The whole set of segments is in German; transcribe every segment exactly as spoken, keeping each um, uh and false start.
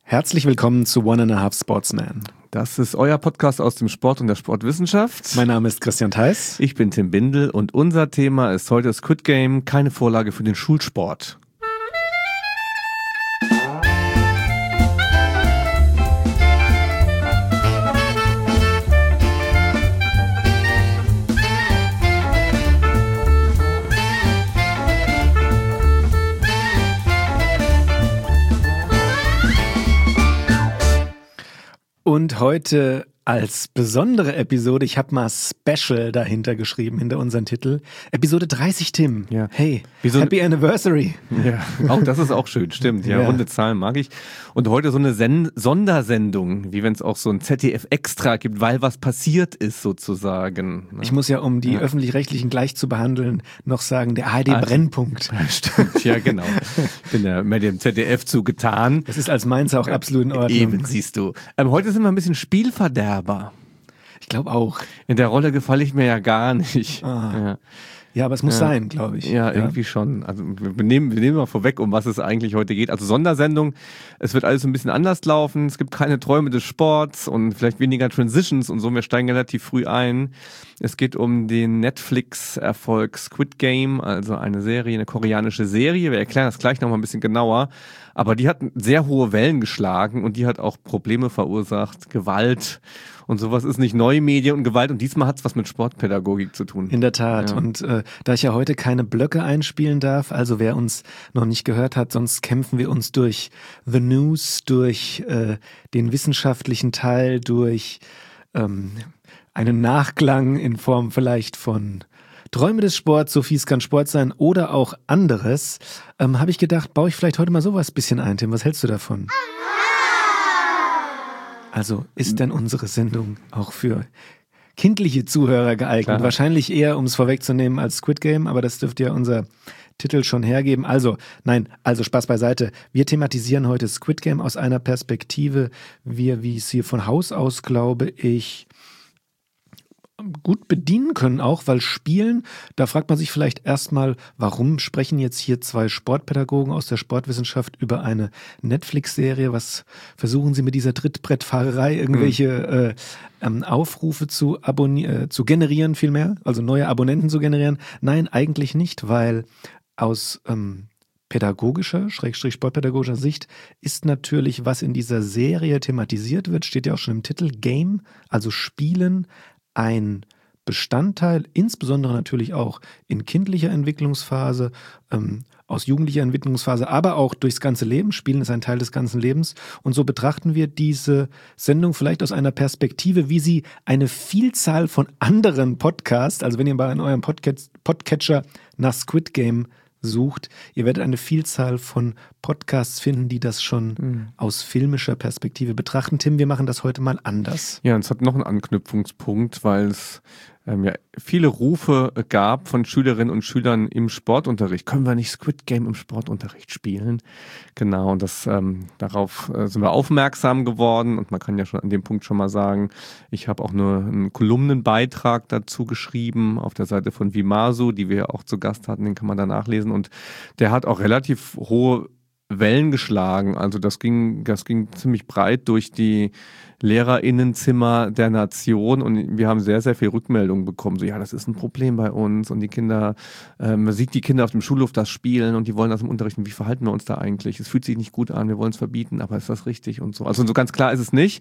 Herzlich willkommen zu One and a Half Sportsman. Das ist euer Podcast aus dem Sport und der Sportwissenschaft. Mein Name ist Christian Theis. Ich bin Tim Bindel und unser Thema ist heute Squid Game, keine Vorlage für den Schulsport. Und heute als besondere Episode, ich habe mal Special dahinter geschrieben, hinter unseren Titel, Episode dreißig, Tim. Ja. Hey, Wie so Happy Anniversary. Ja, auch das ist auch schön, stimmt. Ja, Ja. runde Zahlen mag ich. Und heute so eine Sen- Sondersendung, wie wenn es auch so ein Z D F-Extra gibt, weil was passiert ist sozusagen. Ne? Ich muss ja, um die Ja. Öffentlich-Rechtlichen gleich zu behandeln, noch sagen, der A R Also- D-Brennpunkt. Stimmt, ja genau. Ich bin ja mit dem Z D F zugetan. Das ist als Mainzer auch absolut in Ordnung. Eben, siehst du. Ähm, heute sind wir ein bisschen Spielverderber. Ich glaube auch. In der Rolle gefalle ich mir ja gar nicht. Ah. Ja. Ja, aber es muss Ja. sein, glaube ich. Ja, irgendwie schon. Also wir nehmen, wir nehmen mal vorweg, um was es eigentlich heute geht. Also Sondersendung, es wird alles ein bisschen anders laufen. Es gibt keine Träume des Sports und vielleicht weniger Transitions und so. Wir steigen relativ früh ein. Es geht um den Netflix-Erfolg Squid Game, also eine Serie, eine koreanische Serie. Wir erklären das gleich nochmal ein bisschen genauer. Aber die hat sehr hohe Wellen geschlagen und die hat auch Probleme verursacht, Gewalt und sowas ist nicht neue Medien und Gewalt. Und diesmal hat es was mit Sportpädagogik zu tun. In der Tat. Ja. Und äh, da ich ja heute keine Blöcke einspielen darf, also wer uns noch nicht gehört hat, sonst kämpfen wir uns durch The News, durch äh, den wissenschaftlichen Teil, durch ähm, einen Nachklang in Form vielleicht von Träume des Sports, so fies kann Sport sein oder auch anderes, ähm, habe ich gedacht, baue ich vielleicht heute mal sowas bisschen ein, Tim. Was hältst du davon? Also ist denn unsere Sendung auch für kindliche Zuhörer geeignet? Klar. Wahrscheinlich eher, um es vorwegzunehmen, als Squid Game, aber das dürfte ja unser Titel schon hergeben. Also, nein, also Spaß beiseite. Wir thematisieren heute Squid Game aus einer Perspektive, wir, wie es hier von Haus aus, glaube ich, gut bedienen können auch, weil Spielen, da fragt man sich vielleicht erstmal, warum sprechen jetzt hier zwei Sportpädagogen aus der Sportwissenschaft über eine Netflix-Serie? Was versuchen sie mit dieser Trittbrettfahrerei, irgendwelche äh, ähm, Aufrufe zu abonnieren, äh, zu generieren vielmehr, also neue Abonnenten zu generieren? Nein, eigentlich nicht, weil aus ähm, pädagogischer, Schrägstrich sportpädagogischer Sicht ist natürlich, was in dieser Serie thematisiert wird, steht ja auch schon im Titel, Game, also Spielen, ein Bestandteil, insbesondere natürlich auch in kindlicher Entwicklungsphase, ähm, aus jugendlicher Entwicklungsphase, aber auch durchs ganze Leben. Spielen ist ein Teil des ganzen Lebens. Und so betrachten wir diese Sendung vielleicht aus einer Perspektive, wie sie eine Vielzahl von anderen Podcasts, also wenn ihr mal in eurem Podca- Podcatcher nach Squid Game sucht, ihr werdet eine Vielzahl von Podcasts finden, die das schon Mhm. aus filmischer Perspektive betrachten. Tim, wir machen das heute mal anders. Ja, und es hat noch einen Anknüpfungspunkt, weil es ähm, ja viele Rufe gab von Schülerinnen und Schülern im Sportunterricht. Können wir nicht Squid Game im Sportunterricht spielen? Genau, und das ähm, darauf äh, sind wir aufmerksam geworden und man kann ja schon an dem Punkt schon mal sagen, ich habe auch nur einen Kolumnenbeitrag dazu geschrieben auf der Seite von Vimasu, die wir ja auch zu Gast hatten, den kann man da nachlesen und der hat auch relativ hohe Wellen geschlagen. Also das ging, das ging ziemlich breit durch die LehrerInnenzimmer der Nation und wir haben sehr, sehr viel Rückmeldungen bekommen. So, ja, das ist ein Problem bei uns und die Kinder, äh, man sieht die Kinder auf dem Schulhof das spielen und die wollen das im Unterricht. Und wie verhalten wir uns da eigentlich? Es fühlt sich nicht gut an, wir wollen es verbieten, aber ist das richtig und so. Also so ganz klar ist es nicht.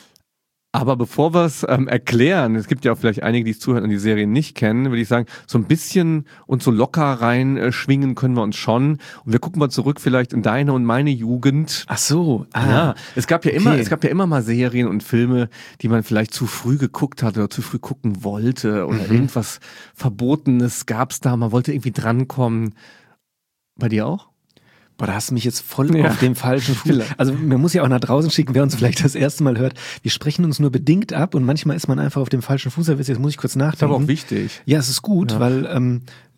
Aber bevor wir es ähm, erklären, es gibt ja auch vielleicht einige, die es zuhören und die Serie nicht kennen, würde ich sagen, so ein bisschen und so locker reinschwingen können wir uns schon. Und wir gucken mal zurück vielleicht in deine und meine Jugend. Ach so, ah, Ja, es gab ja immer, okay. es gab ja immer mal Serien und Filme, die man vielleicht zu früh geguckt hat oder zu früh gucken wollte oder Mhm. irgendwas Verbotenes gab's da, man wollte irgendwie drankommen. Bei dir auch? Boah, da hast du mich jetzt voll Ja. auf dem falschen Fuß. Vielleicht. Also man muss ja auch nach draußen schicken, wer uns vielleicht das erste Mal hört. Wir sprechen uns nur bedingt ab und manchmal ist man einfach auf dem falschen Fuß erwischt. Jetzt muss ich kurz Das ist aber nachdenken. auch wichtig. Ja, es ist gut, Ja. weil ähm,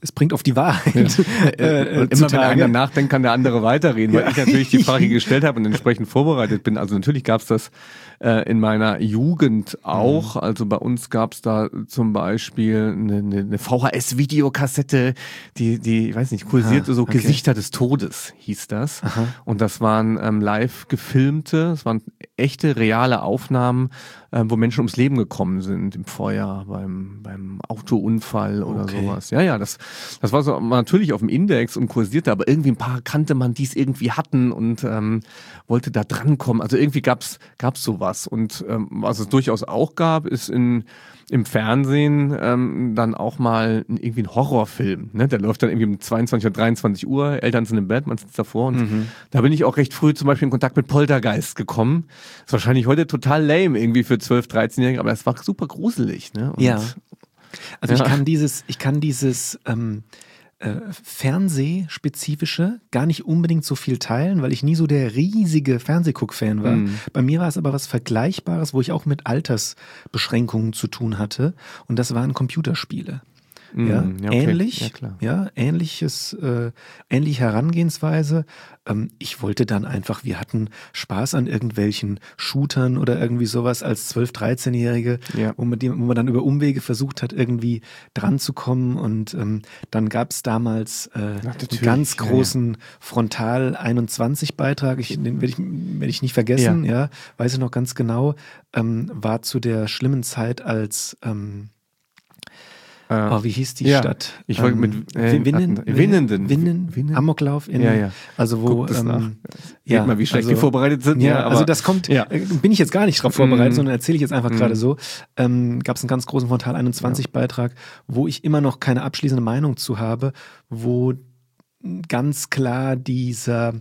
es bringt auf die Wahrheit. äh, und immer wenn einer nachdenkt, kann der andere weiterreden, weil ja. ich natürlich die Frage gestellt habe und entsprechend vorbereitet bin. Also natürlich gab es das äh, in meiner Jugend auch. Mhm. Also bei uns gab es da zum Beispiel eine, eine, eine V H S-Videokassette, die, die, ich weiß nicht, kursierte ah, so okay. Gesichter des Todes, hieß das. Aha. Und das waren ähm, live gefilmte, es waren echte, reale Aufnahmen, äh, wo Menschen ums Leben gekommen sind, im Feuer, beim, beim Autounfall oder okay. sowas. Ja, ja, das Das war so natürlich auf dem Index und kursierte, aber irgendwie ein paar kannte man, die es irgendwie hatten und ähm, wollte da drankommen. Also irgendwie gab's gab's sowas. Und ähm, was es durchaus auch gab, ist in im Fernsehen ähm, dann auch mal irgendwie ein Horrorfilm. Ne? Der läuft dann irgendwie um zweiundzwanzig oder dreiundzwanzig Uhr, Eltern sind im Bett, man sitzt davor. Und mhm. da bin ich auch recht früh zum Beispiel in Kontakt mit Poltergeist gekommen. Ist wahrscheinlich heute total lame irgendwie für zwölf-, dreizehnjährige, aber es war super gruselig. Ne? Und ja. Also ja. ich kann dieses, ich kann dieses ähm, äh, Fernsehspezifische gar nicht unbedingt so viel teilen, weil ich nie so der riesige Fernsehguck-Fan war. Mhm. Bei mir war es aber was Vergleichbares, wo ich auch mit Altersbeschränkungen zu tun hatte, und das waren Computerspiele. Ja, ja, okay. ähnlich, ja, klar. ja, ähnliches, äh, ähnliche Herangehensweise. Ähm, ich wollte dann einfach, wir hatten Spaß an irgendwelchen Shootern oder irgendwie sowas als zwölf-, dreizehnjährige, ja. wo, man die, wo man dann über Umwege versucht hat, irgendwie dran zu kommen. Und ähm, dann gab es damals äh, einen ganz großen ja, ja. Frontal einundzwanzig Beitrag, ich, den werde ich, werd ich nicht vergessen, ja. ja, weiß ich noch ganz genau, ähm, war zu der schlimmen Zeit als ähm, Oh, wie hieß die ja, Stadt? Ich wollte ähm, mit äh, Winnen, Winnenden. Winnen, Winnen? Amoklauf in, ja, ja. Also wo, ähm, ja, Seht mal, wie schlecht also, wir vorbereitet sind. Ja, ja, aber, also das kommt, ja. äh, bin ich jetzt gar nicht drauf vorbereitet, mm. sondern erzähle ich jetzt einfach mm. gerade so. Ähm, gab es einen ganz großen Frontal einundzwanzig ja. Beitrag, wo ich immer noch keine abschließende Meinung zu habe, wo ganz klar dieser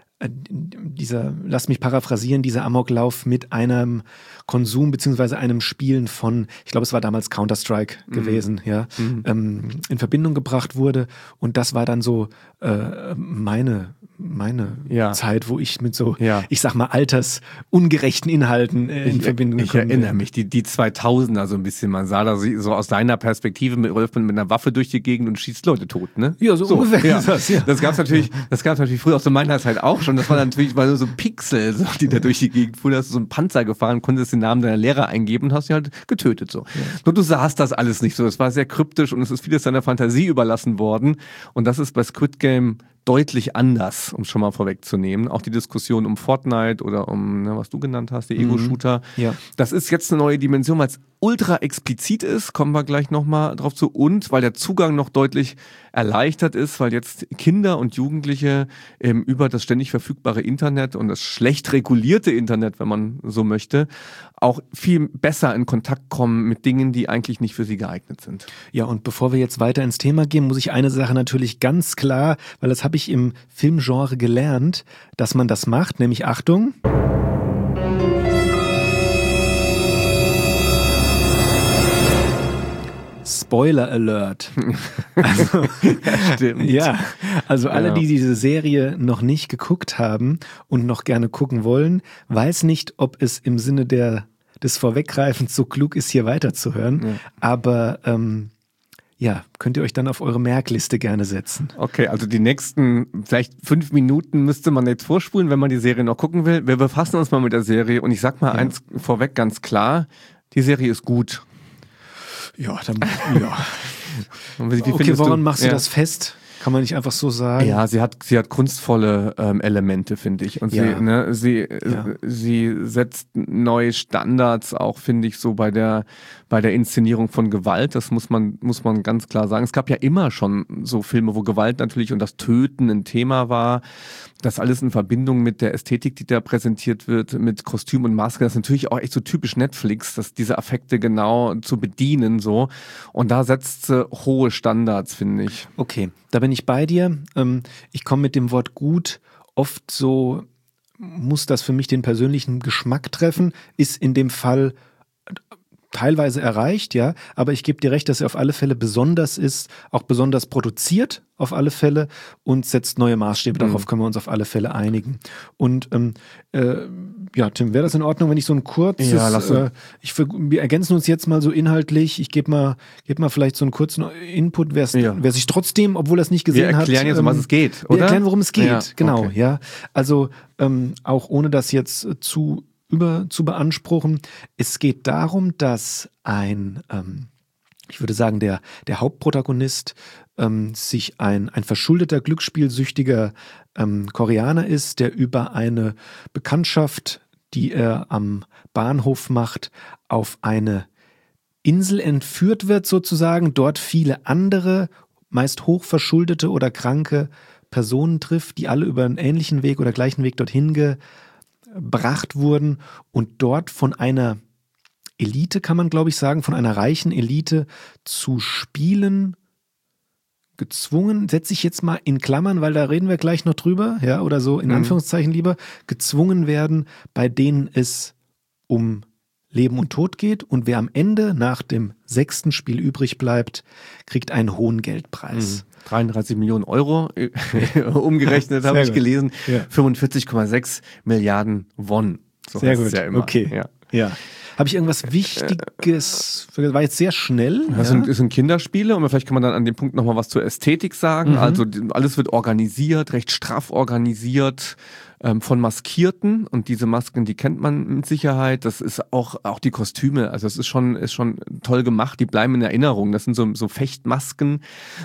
dieser, lass mich paraphrasieren, dieser Amoklauf mit einem Konsum beziehungsweise einem Spielen von, ich glaube, es war damals Counter-Strike mhm. gewesen, ja, mhm. ähm, in Verbindung gebracht wurde. Und das war dann so äh, meine, meine ja. Zeit, wo ich mit so, ja. ich sag mal, altersungerechten Inhalten äh, in ich, Verbindung ich gekommen bin. Ich erinnere mich, die, die zweitausender so ein bisschen, man sah da so aus deiner Perspektive mit Rolf mit einer Waffe durch die Gegend und schießt Leute tot, ne? Ja, so, so ungefähr ja. ist das, ja. Das gab's natürlich, das gab's natürlich früher aus meiner Zeit auch schon. Das war natürlich mal so Pixel, so, die da durch die Gegend fuhren. Da hast du so einen Panzer gefahren, konntest den Namen deiner Lehrer eingeben und hast sie halt getötet. So. Ja. Nur du sahst das alles nicht so. Es war sehr kryptisch und es ist vieles deiner Fantasie überlassen worden. Und das ist bei Squid Game deutlich anders, um es schon mal vorwegzunehmen. Auch die Diskussion um Fortnite oder um, ne, was du genannt hast, die Ego-Shooter. Mhm. Ja. Das ist jetzt eine neue Dimension, weil es ultra explizit ist, kommen wir gleich nochmal drauf zu, und weil der Zugang noch deutlich erleichtert ist, weil jetzt Kinder und Jugendliche ähm, über das ständig verfügbare Internet und das schlecht regulierte Internet, wenn man so möchte, auch viel besser in Kontakt kommen mit Dingen, die eigentlich nicht für sie geeignet sind. Ja, und bevor wir jetzt weiter ins Thema gehen, muss ich eine Sache natürlich ganz klar, weil das habe ich im Filmgenre gelernt, dass man das macht, nämlich Achtung. Spoiler Alert. Also, ja, stimmt. Ja, also alle, ja. die diese Serie noch nicht geguckt haben und noch gerne gucken wollen, weiß nicht, ob es im Sinne der, des Vorweggreifens so klug ist, hier weiterzuhören. Ja. Aber ähm, ja, könnt ihr euch dann auf eure Merkliste gerne setzen. Okay, also die nächsten vielleicht fünf Minuten müsste man jetzt vorspulen, wenn man die Serie noch gucken will. Wir befassen uns mal mit der Serie und ich sag mal ja. eins vorweg ganz klar, die Serie ist gut. Ja, dann, ja. Wie, wie okay, woran du? machst du ja. das fest? Kann man nicht einfach so sagen? Ja, sie hat, sie hat kunstvolle ähm, Elemente, finde ich. Und ja. sie, ne, sie, ja. sie setzt neue Standards auch, finde ich, so bei der, bei der Inszenierung von Gewalt. Das muss man, muss man ganz klar sagen. Es gab ja immer schon so Filme, wo Gewalt natürlich und das Töten ein Thema war. Das alles in Verbindung mit der Ästhetik, die da präsentiert wird, mit Kostüm und Maske. Das ist natürlich auch echt so typisch Netflix, dass diese Affekte genau zu bedienen, so. Und da setzt sie hohe Standards, finde ich. Okay, da bin ich bei dir. Ich komme mit dem Wort gut oft so, muss das für mich den persönlichen Geschmack treffen, ist in dem Fall teilweise erreicht, ja, aber ich gebe dir recht, dass er auf alle Fälle besonders ist, auch besonders produziert auf alle Fälle und setzt neue Maßstäbe, darauf können wir uns auf alle Fälle einigen. Und ähm, äh, ja, Tim, wäre das in Ordnung, wenn ich so ein kurzes, ja, lass äh, ich, wir ergänzen uns jetzt mal so inhaltlich, ich gebe mal, geb mal vielleicht so einen kurzen Input, ja. wer sich trotzdem, obwohl er es nicht gesehen hat. Wir erklären hat, jetzt, um was es geht, oder? Wir erklären, worum es geht, ja, genau, okay. ja. Also ähm, auch ohne das jetzt zu über zu beanspruchen, es geht darum, dass ein, ähm, ich würde sagen, der, der Hauptprotagonist ähm, sich ein, ein verschuldeter, glücksspielsüchtiger ähm, Koreaner ist, der über eine Bekanntschaft, die er am Bahnhof macht, auf eine Insel entführt wird sozusagen, dort viele andere, meist hochverschuldete oder kranke Personen trifft, die alle über einen ähnlichen Weg oder gleichen Weg dorthin gebracht wurden und dort von einer Elite, kann man glaube ich sagen, von einer reichen Elite zu spielen gezwungen, setze ich jetzt mal in Klammern, weil da reden wir gleich noch drüber, ja, oder so in Anführungszeichen lieber, gezwungen werden, bei denen es um Leben und Tod geht und wer am Ende nach dem sechsten Spiel übrig bleibt, kriegt einen hohen Geldpreis. Mhm. dreiunddreißig Millionen Euro umgerechnet, habe ich gut. gelesen, ja. fünfundvierzig Komma sechs Milliarden Won. So sehr gut, ja immer. Okay, ja. ja. Habe ich irgendwas Wichtiges, war jetzt sehr schnell. Das ja. sind, sind Kinderspiele und vielleicht kann man dann an dem Punkt nochmal was zur Ästhetik sagen. Mhm. Also alles wird organisiert, recht straff organisiert ähm, von Maskierten und diese Masken, die kennt man mit Sicherheit. Das ist auch, auch die Kostüme, also es ist schon, ist schon toll gemacht, die bleiben in Erinnerung. Das sind so, so Fechtmasken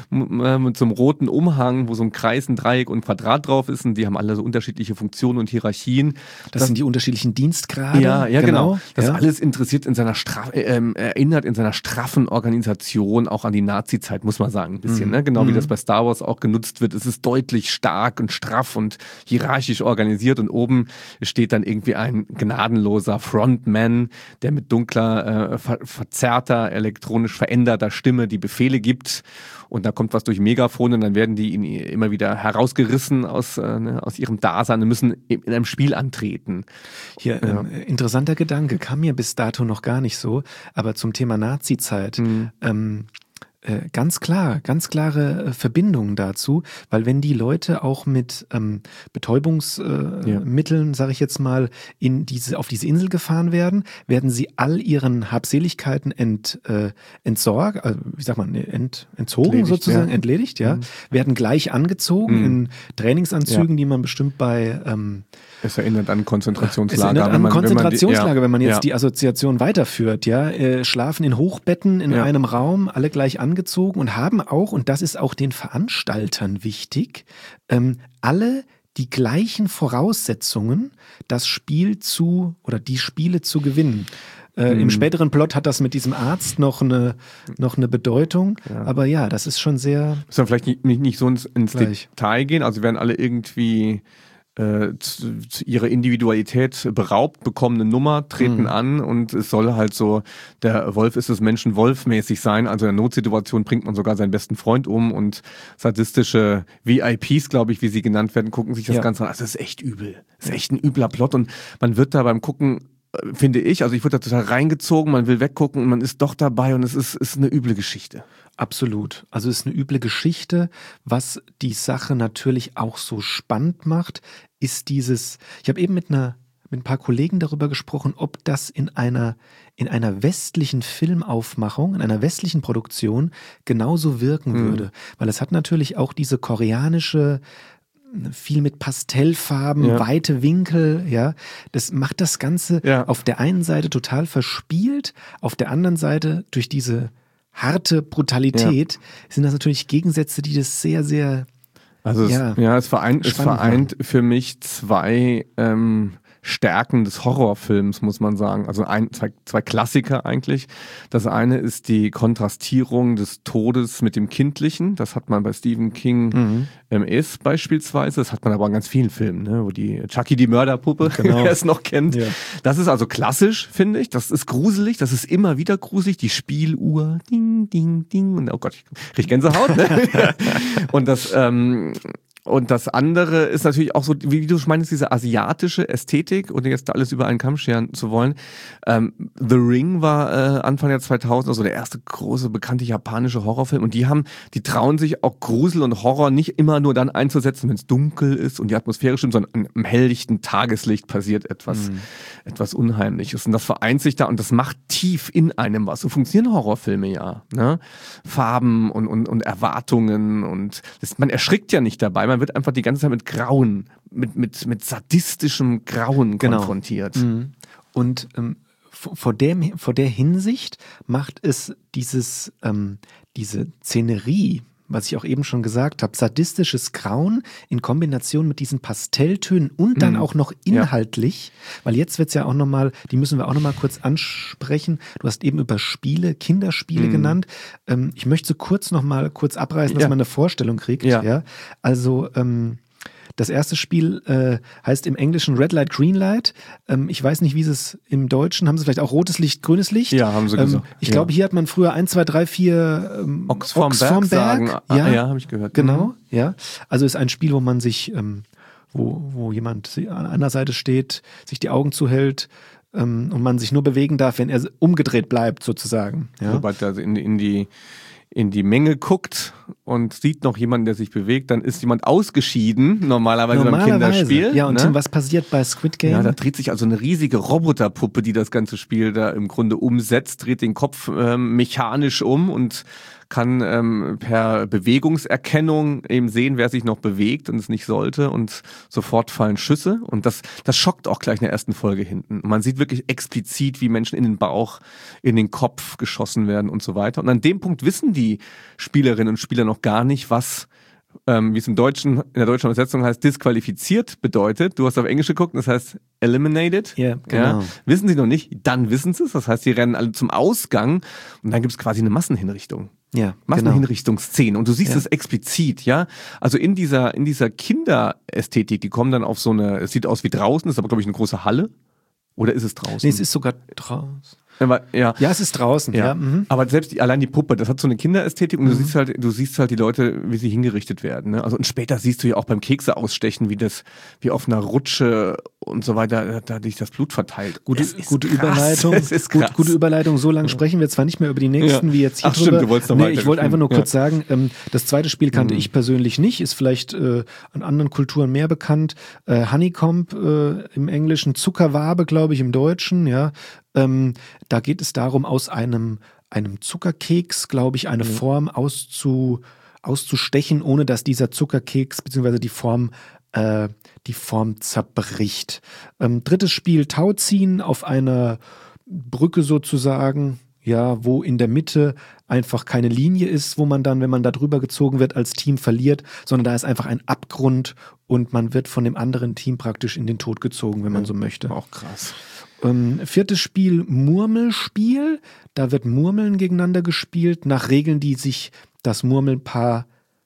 äh, mit so einem roten Umhang, wo so ein Kreis, ein Dreieck und ein Quadrat drauf ist und die haben alle so unterschiedliche Funktionen und Hierarchien. Das, das sind die unterschiedlichen Dienstgrade. Ja, ja, genau. genau. Das ja. alles interessiert in seiner Straff, äh, erinnert in seiner straffen Organisation auch an die Nazi-Zeit, muss man sagen, ein bisschen. Mhm. Ne? Genau wie das bei Star Wars auch genutzt wird. Es ist deutlich stark und straff und hierarchisch organisiert und oben steht dann irgendwie ein gnadenloser Frontman, der mit dunkler, äh, ver- verzerrter, elektronisch veränderter Stimme die Befehle gibt. Und da kommt was durch Megafon und dann werden die ihn immer wieder herausgerissen aus, äh, ne, aus ihrem Dasein und müssen in einem Spiel antreten. Hier, ja. ähm, interessanter Gedanke, kam mir bis dato noch gar nicht so, aber zum Thema Nazi-Zeit, mhm. ähm, äh, ganz klar, ganz klare äh, Verbindungen dazu, weil wenn die Leute auch mit ähm, Betäubungsmitteln, äh, ja. sage ich jetzt mal, in diese, auf diese Insel gefahren werden, werden sie all ihren Habseligkeiten ent, äh, entsorgt, also, wie sagt man, ent, entzogen entledigt, sozusagen, ja. entledigt, ja, mhm. werden gleich angezogen mhm. in Trainingsanzügen, ja. die man bestimmt bei ähm, Es erinnert an Konzentrationslager. Es erinnert an wenn man, Konzentrationslager, wenn, man die, ja, wenn man jetzt ja. die Assoziation weiterführt, ja, äh, schlafen in Hochbetten in ja. einem Raum, alle gleich angezogen und haben auch, und das ist auch den Veranstaltern wichtig, ähm, alle die gleichen Voraussetzungen, das Spiel zu, oder die Spiele zu gewinnen. Äh, mhm. Im späteren Plot hat das mit diesem Arzt noch eine, noch eine Bedeutung, ja. aber ja, das ist schon sehr... Muss man vielleicht nicht, nicht, nicht so ins, ins Detail gehen, also werden alle irgendwie... Zu, zu ihrer Individualität beraubt, bekommen eine Nummer, treten mhm. an und es soll halt so, der Wolf ist des Menschen Wolf-mäßig sein, also in der Notsituation bringt man sogar seinen besten Freund um und sadistische V I Ps, glaube ich, wie sie genannt werden, gucken sich das ja. Ganze an. Also das ist echt übel. Das ist echt ein übler Plot und man wird da beim Gucken, finde ich, also ich wurde da total reingezogen, man will weggucken und man ist doch dabei und es ist, ist eine üble Geschichte. Absolut. Also es ist eine üble Geschichte. Was die Sache natürlich auch so spannend macht, ist dieses, ich habe eben mit einer mit ein paar Kollegen darüber gesprochen, ob das in einer in einer westlichen Filmaufmachung, in einer westlichen Produktion genauso wirken mhm. würde. Weil es hat natürlich auch diese koreanische, viel mit Pastellfarben, ja. weite Winkel, ja. Das macht das Ganze ja. auf der einen Seite total verspielt, auf der anderen Seite durch diese harte Brutalität ja. sind das natürlich Gegensätze, die das sehr, sehr Also es, ja, ja, es vereint, es vereint für mich zwei ähm, Stärken des Horrorfilms, muss man sagen. Also ein, zwei, zwei Klassiker eigentlich. Das eine ist die Kontrastierung des Todes mit dem Kindlichen. Das hat man bei Stephen King mhm. ähm, ist beispielsweise. Das hat man aber in ganz vielen Filmen, ne? Wo die Chucky die Mörderpuppe, genau. wer es noch kennt. Ja. Das ist also klassisch, finde ich. Das ist gruselig. Das ist immer wieder gruselig. Die Spieluhr, ding, ding, ding. Und oh Gott, ich krieg Gänsehaut. Ne? Und das ähm, und das andere ist natürlich auch so, wie du meinst, diese asiatische Ästhetik, ohne jetzt da alles über einen Kamm scheren zu wollen. Ähm, The Ring war äh, Anfang der zweitausender, also der erste große, bekannte japanische Horrorfilm. Und die haben, die trauen sich auch Grusel und Horror nicht immer nur dann einzusetzen, wenn es dunkel ist und die Atmosphäre stimmt, sondern im helllichten Tageslicht passiert etwas, mhm. etwas Unheimliches. Und das vereint sich da und das macht tief in einem was. So funktionieren Horrorfilme ja. Ne? Farben und, und, und Erwartungen und das, man erschrickt ja nicht dabei, man wird einfach die ganze Zeit mit Grauen, mit, mit, mit sadistischem Grauen genau. konfrontiert. Mhm. Und ähm, vor, dem, vor der Hinsicht macht es dieses, ähm, diese Szenerie, was ich auch eben schon gesagt habe, sadistisches Grauen in Kombination mit diesen Pastelltönen und dann mhm. auch noch inhaltlich, ja. weil jetzt wird es ja auch nochmal, die müssen wir auch nochmal kurz ansprechen. Du hast eben über Spiele, Kinderspiele mhm. genannt. Ähm, ich möchte so kurz nochmal kurz abreißen, dass ja. man eine Vorstellung kriegt. Ja. Ja? Also ähm, das erste Spiel äh, heißt im Englischen Red Light, Green Light. Ähm, ich weiß nicht, wie sie es im Deutschen, haben sie vielleicht auch rotes Licht, grünes Licht? Ja, haben sie ähm, gesagt. Ich ja. glaube, hier hat man früher eins, zwei, drei, vier ähm, Ochs vorm Berg, Berg sagen. Ja, ah, ja habe ich gehört. Genau, mhm. ja. Also ist ein Spiel, wo man sich, ähm, wo, wo jemand an einer Seite steht, sich die Augen zuhält ähm, und man sich nur bewegen darf, wenn er umgedreht bleibt, sozusagen. Ja? Sobald er in, in die in die Menge guckt und sieht noch jemanden, der sich bewegt, dann ist jemand ausgeschieden, normalerweise, normalerweise beim Kinderspiel. Ja, und ne? Tim, was passiert bei Squid Game? Ja, da dreht sich also eine riesige Roboterpuppe, die das ganze Spiel da im Grunde umsetzt, dreht den Kopf ähm, mechanisch um und kann ähm, per Bewegungserkennung eben sehen, wer sich noch bewegt und es nicht sollte und sofort fallen Schüsse und das das schockt auch gleich in der ersten Folge hinten. Man sieht wirklich explizit, wie Menschen in den Bauch, in den Kopf geschossen werden und so weiter. Und an dem Punkt wissen die Spielerinnen und Spieler noch gar nicht, was ähm, wie es im Deutschen, in der deutschen Übersetzung heißt, disqualifiziert bedeutet. Du hast auf Englisch geguckt, das heißt eliminated. Yeah, genau. Ja, wissen sie noch nicht, dann wissen sie es. Das heißt, sie rennen alle zum Ausgang und dann gibt es quasi eine Massenhinrichtung. Ja, Massenhinrichtungsszene. Und du siehst ja. es explizit, ja. Also in dieser, in dieser Kinderästhetik, die kommen dann auf so eine, es sieht aus wie draußen, ist aber, glaube ich, eine große Halle. Oder ist es draußen? Nee, es ist sogar draußen. Aber, ja. ja, es ist draußen, ja. ja. Mhm. Aber selbst die, allein die Puppe, das hat so eine Kinderästhetik und mhm. du siehst halt, du siehst halt die Leute, wie sie hingerichtet werden. Ne? Also und später siehst du ja auch beim Kekse ausstechen, wie das, wie auf einer Rutsche und so weiter, da sich das Blut verteilt. Gute, gute krass. Überleitung. Es ist krass. Gut, gute Überleitung. So lange sprechen wir zwar nicht mehr über die nächsten, ja. wie jetzt hier Ach, drüber. Stimmt, du wolltest noch nee, ich wollte einfach nur ja. kurz sagen, ähm, das zweite Spiel kannte mhm. ich persönlich nicht, ist vielleicht äh, an anderen Kulturen mehr bekannt. Äh, Honeycomb äh, im Englischen, Zuckerwabe, glaube ich, im Deutschen, ja. Ähm, da geht es darum, aus einem, einem Zuckerkeks, glaube ich, eine mhm. Form auszu, auszustechen, ohne dass dieser Zuckerkeks bzw. die Form äh, die Form zerbricht. Ähm, drittes Spiel, Tauziehen auf einer Brücke sozusagen, ja, wo in der Mitte einfach keine Linie ist, wo man dann, wenn man da drüber gezogen wird, als Team verliert, sondern da ist einfach ein Abgrund und man wird von dem anderen Team praktisch in den Tod gezogen, wenn man so möchte. Auch krass. Ähm, viertes Spiel, Murmelspiel. Da wird Murmeln gegeneinander gespielt, nach Regeln, die sich das Murmelpaar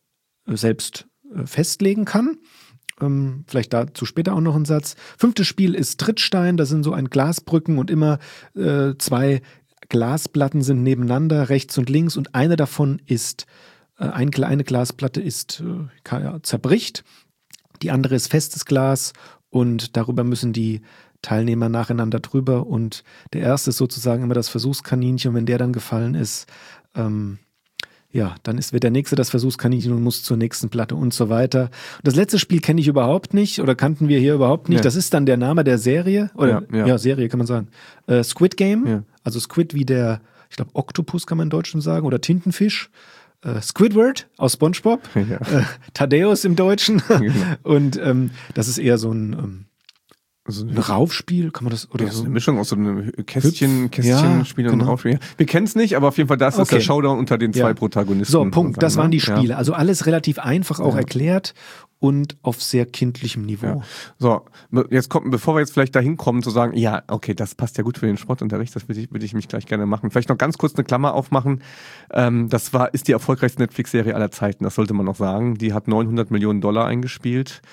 selbst äh, festlegen kann. Ähm, vielleicht dazu später auch noch ein Satz. Fünftes Spiel ist Trittstein. Da sind so ein Glasbrücken und immer äh, zwei Glasplatten sind nebeneinander, rechts und links. Und eine davon ist, äh, eine kleine Glasplatte ist, äh, kann, ja, zerbricht. Die andere ist festes Glas und darüber müssen die Teilnehmer nacheinander drüber und der erste ist sozusagen immer das Versuchskaninchen und wenn der dann gefallen ist, ähm, ja, dann ist, wird der nächste das Versuchskaninchen und muss zur nächsten Platte und so weiter. Und das letzte Spiel kenne ich überhaupt nicht oder kannten wir hier überhaupt nicht. Ja. Das ist dann der Name der Serie oder ja, ja. ja Serie kann man sagen. Äh, Squid Game, ja. Also Squid wie der, ich glaube Oktopus kann man in Deutschen sagen oder Tintenfisch. Äh, Squidward aus SpongeBob, ja. äh, Thaddeus im Deutschen genau. Und ähm, das ist eher so ein ähm, Also ein Raufspiel, kann man das oder ja, so? Eine Mischung aus so einem Kästchen, Kästchenspiel ja, und genau. Raufspiel. Wir kennen es nicht, aber auf jeden Fall das okay. ist der Showdown unter den zwei ja. Protagonisten. So, Punkt. Das waren die Spiele. Ja. Also alles relativ einfach auch ja. erklärt und auf sehr kindlichem Niveau. Ja. So, jetzt kommt, bevor wir jetzt vielleicht dahin kommen zu sagen, ja, okay, das passt ja gut für den Sportunterricht, das würde ich, würde ich mich gleich gerne machen. Vielleicht noch ganz kurz eine Klammer aufmachen. Ähm, das war, ist die erfolgreichste Netflix-Serie aller Zeiten, das sollte man noch sagen. Die hat neunhundert Millionen Dollar eingespielt.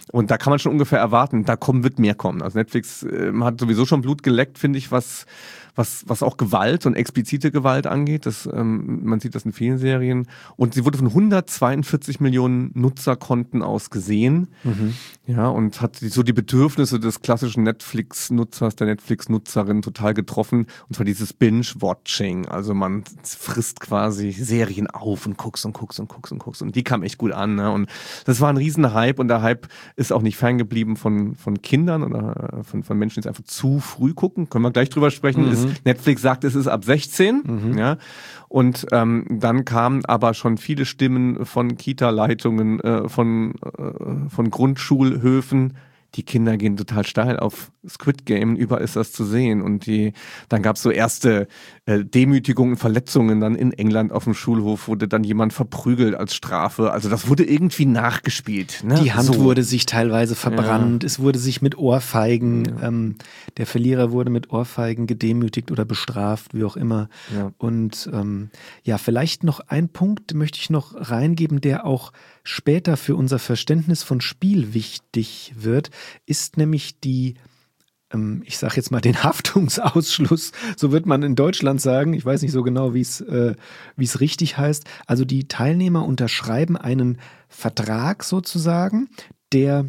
Und da kann man schon ungefähr erwarten, da kommen, wird mehr kommen. Also Netflix äh, hat sowieso schon Blut geleckt, finde ich, was, was, was auch Gewalt und explizite Gewalt angeht. Das, ähm, man sieht das in vielen Serien. Und sie wurde von hundertzweiundvierzig Millionen Nutzerkonten aus gesehen. Mhm. Ja, und hat so die Bedürfnisse des klassischen Netflix-Nutzers, der Netflix-Nutzerin total getroffen. Und zwar dieses Binge-Watching. Also man frisst quasi Serien auf und guckst und guckst und guckst und guckst. Und die kam echt gut an. Ne? Und das war ein riesen Hype. Und der Hype ist auch nicht ferngeblieben von, von Kindern oder von, von Menschen, die es einfach zu früh gucken. Können wir gleich drüber sprechen. Mhm. Ist, Netflix sagt, es ist ab sechzehn. Mhm. Ja. Und ähm, dann kamen aber schon viele Stimmen von Kita-Leitungen, äh, von, äh, von Grundschulhöfen. Die Kinder gehen total steil auf Squid Game, überall ist das zu sehen. Und die, dann gab es so erste äh, Demütigungen, Verletzungen dann in England auf dem Schulhof, wurde dann jemand verprügelt als Strafe. Also das wurde irgendwie nachgespielt. Ne? Die Hand so. wurde sich teilweise verbrannt, Ja. es wurde sich mit Ohrfeigen, Ja. ähm, der Verlierer wurde mit Ohrfeigen gedemütigt oder bestraft, wie auch immer. Ja. Und ähm, ja, vielleicht noch ein Punkt möchte ich noch reingeben, der auch später für unser Verständnis von Spiel wichtig wird, ist nämlich die, ähm, ich sage jetzt mal den Haftungsausschluss, so wird man in Deutschland sagen, ich weiß nicht so genau, wie es äh, wie es richtig heißt. Also die Teilnehmer unterschreiben einen Vertrag sozusagen, der,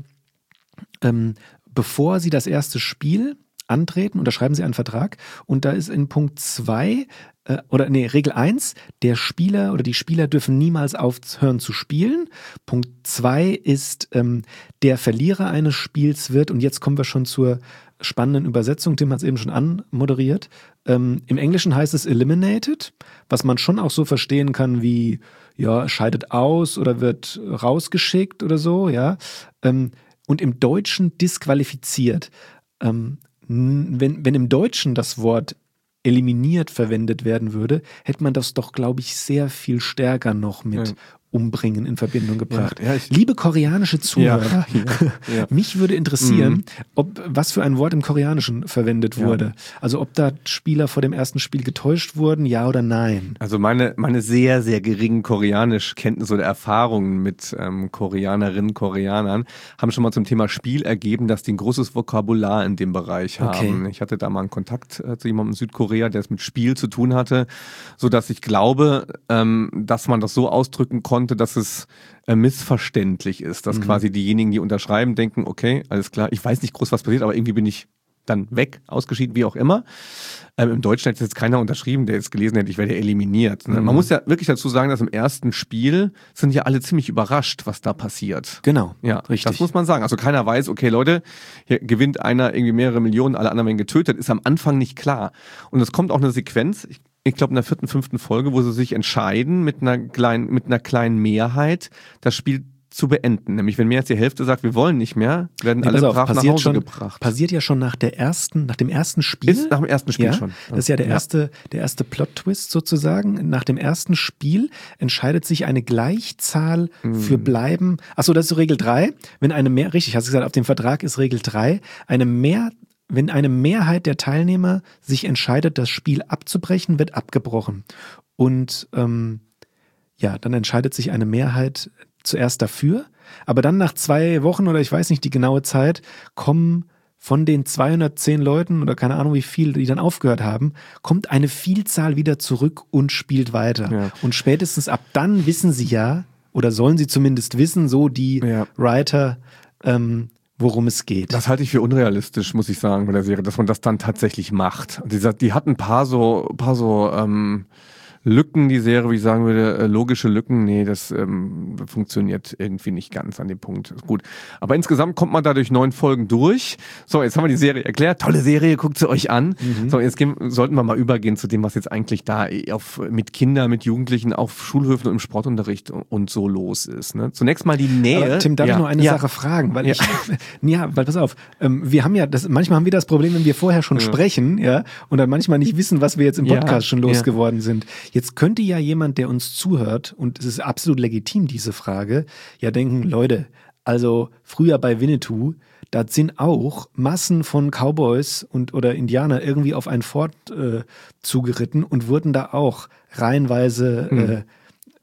ähm, bevor sie das erste Spiel antreten, unterschreiben sie einen Vertrag und da ist in Punkt zwei äh, oder nee, Regel eins, der Spieler oder die Spieler dürfen niemals aufhören zu spielen. Punkt zwei ist, ähm, der Verlierer eines Spiels wird, und jetzt kommen wir schon zur spannenden Übersetzung, Tim hat es eben schon anmoderiert, ähm, im Englischen heißt es eliminated, was man schon auch so verstehen kann wie, ja, scheidet aus oder wird rausgeschickt oder so, ja, ähm, und im Deutschen disqualifiziert. Ähm, Wenn, wenn im Deutschen das Wort eliminiert verwendet werden würde, hätte man das doch, glaube ich, sehr viel stärker noch mit ja. Umbringen in Verbindung gebracht. Ja, ja, ich, Liebe koreanische Zuhörer, ja, ja, ja. mich würde interessieren, Mhm. ob was für ein Wort im Koreanischen verwendet Ja. wurde. Also ob da Spieler vor dem ersten Spiel getäuscht wurden, ja oder nein. Also meine, meine sehr, sehr geringen Koreanisch-Kenntnisse oder Erfahrungen mit ähm, Koreanerinnen, Koreanern haben schon mal zum Thema Spiel ergeben, dass die ein großes Vokabular in dem Bereich haben. Okay. Ich hatte da mal einen Kontakt äh, zu jemandem in Südkorea, der es mit Spiel zu tun hatte, sodass ich glaube, ähm, dass man das so ausdrücken konnte, dass es äh, missverständlich ist, dass Mhm. quasi diejenigen, die unterschreiben, denken, okay, alles klar, ich weiß nicht groß, was passiert, aber irgendwie bin ich dann weg, ausgeschieden, wie auch immer. Ähm, Im Deutschen hätte jetzt keiner unterschrieben, der jetzt gelesen hätte, ich werde eliminiert. Ne? Mhm. Man muss ja wirklich dazu sagen, dass im ersten Spiel sind ja alle ziemlich überrascht, was da passiert. Genau, Ja, richtig. das muss man sagen. Also keiner weiß, okay Leute, hier gewinnt einer irgendwie mehrere Millionen, alle anderen werden getötet, ist am Anfang nicht klar. Und es kommt auch eine Sequenz, ich, ich glaube in der vierten, fünften Folge, wo sie sich entscheiden, mit einer kleinen, mit einer kleinen Mehrheit das Spiel zu beenden. Nämlich, wenn mehr als die Hälfte sagt, wir wollen nicht mehr, werden Nee, alle pass auf, brav nach passiert Hause schon, gebracht. Passiert ja schon nach der ersten, nach dem ersten Spiel. Ist nach dem ersten Spiel ja, schon. Das ist ja der erste, der erste Plot-Twist sozusagen. Nach dem ersten Spiel entscheidet sich eine Gleichzahl Mhm. für Bleiben. Achso, das ist so Regel drei. Wenn eine mehr, richtig, hast du gesagt, auf dem Vertrag ist Regel drei. Eine mehr, wenn eine Mehrheit der Teilnehmer sich entscheidet, das Spiel abzubrechen, wird abgebrochen. Und ähm, ja, dann entscheidet sich eine Mehrheit zuerst dafür, aber dann nach zwei Wochen oder ich weiß nicht die genaue Zeit, kommen von den zweihundertzehn Leuten oder keine Ahnung wie viel, die dann aufgehört haben, kommt eine Vielzahl wieder zurück und spielt weiter. Ja. Und spätestens ab dann wissen sie ja, oder sollen sie zumindest wissen, so die Ja. Writer, ähm, worum es geht. Das halte ich für unrealistisch, muss ich sagen, bei der Serie, dass man das dann tatsächlich macht. Und die, die hat ein paar so, paar so ähm, Lücken, die Serie, wie ich sagen würde, äh, logische Lücken, nee, das ähm, funktioniert irgendwie nicht ganz an dem Punkt. Gut. Aber insgesamt kommt man da durch neun Folgen durch. So, jetzt haben wir die Serie erklärt. Tolle Serie, guckt sie euch an. Mhm. So, jetzt gehen, sollten wir mal übergehen zu dem, was jetzt eigentlich da auf, mit Kindern, mit Jugendlichen auf Schulhöfen und im Sportunterricht und so los ist. Ne? Zunächst mal die Nähe. Aber Tim, darf ja. ich nur eine ja. Sache fragen? Weil Ja. ich, ja, weil pass auf, ähm, wir haben ja, das, manchmal haben wir das Problem, wenn wir vorher schon Ja. sprechen, ja, und dann manchmal nicht wissen, was wir jetzt im Podcast Ja. schon losgeworden sind. Jetzt könnte ja jemand, der uns zuhört, und es ist absolut legitim, diese Frage, ja denken, Leute, also früher bei Winnetou, da sind auch Massen von Cowboys und oder Indianer irgendwie auf ein Fort äh, zugeritten und wurden da auch reihenweise Mhm. äh,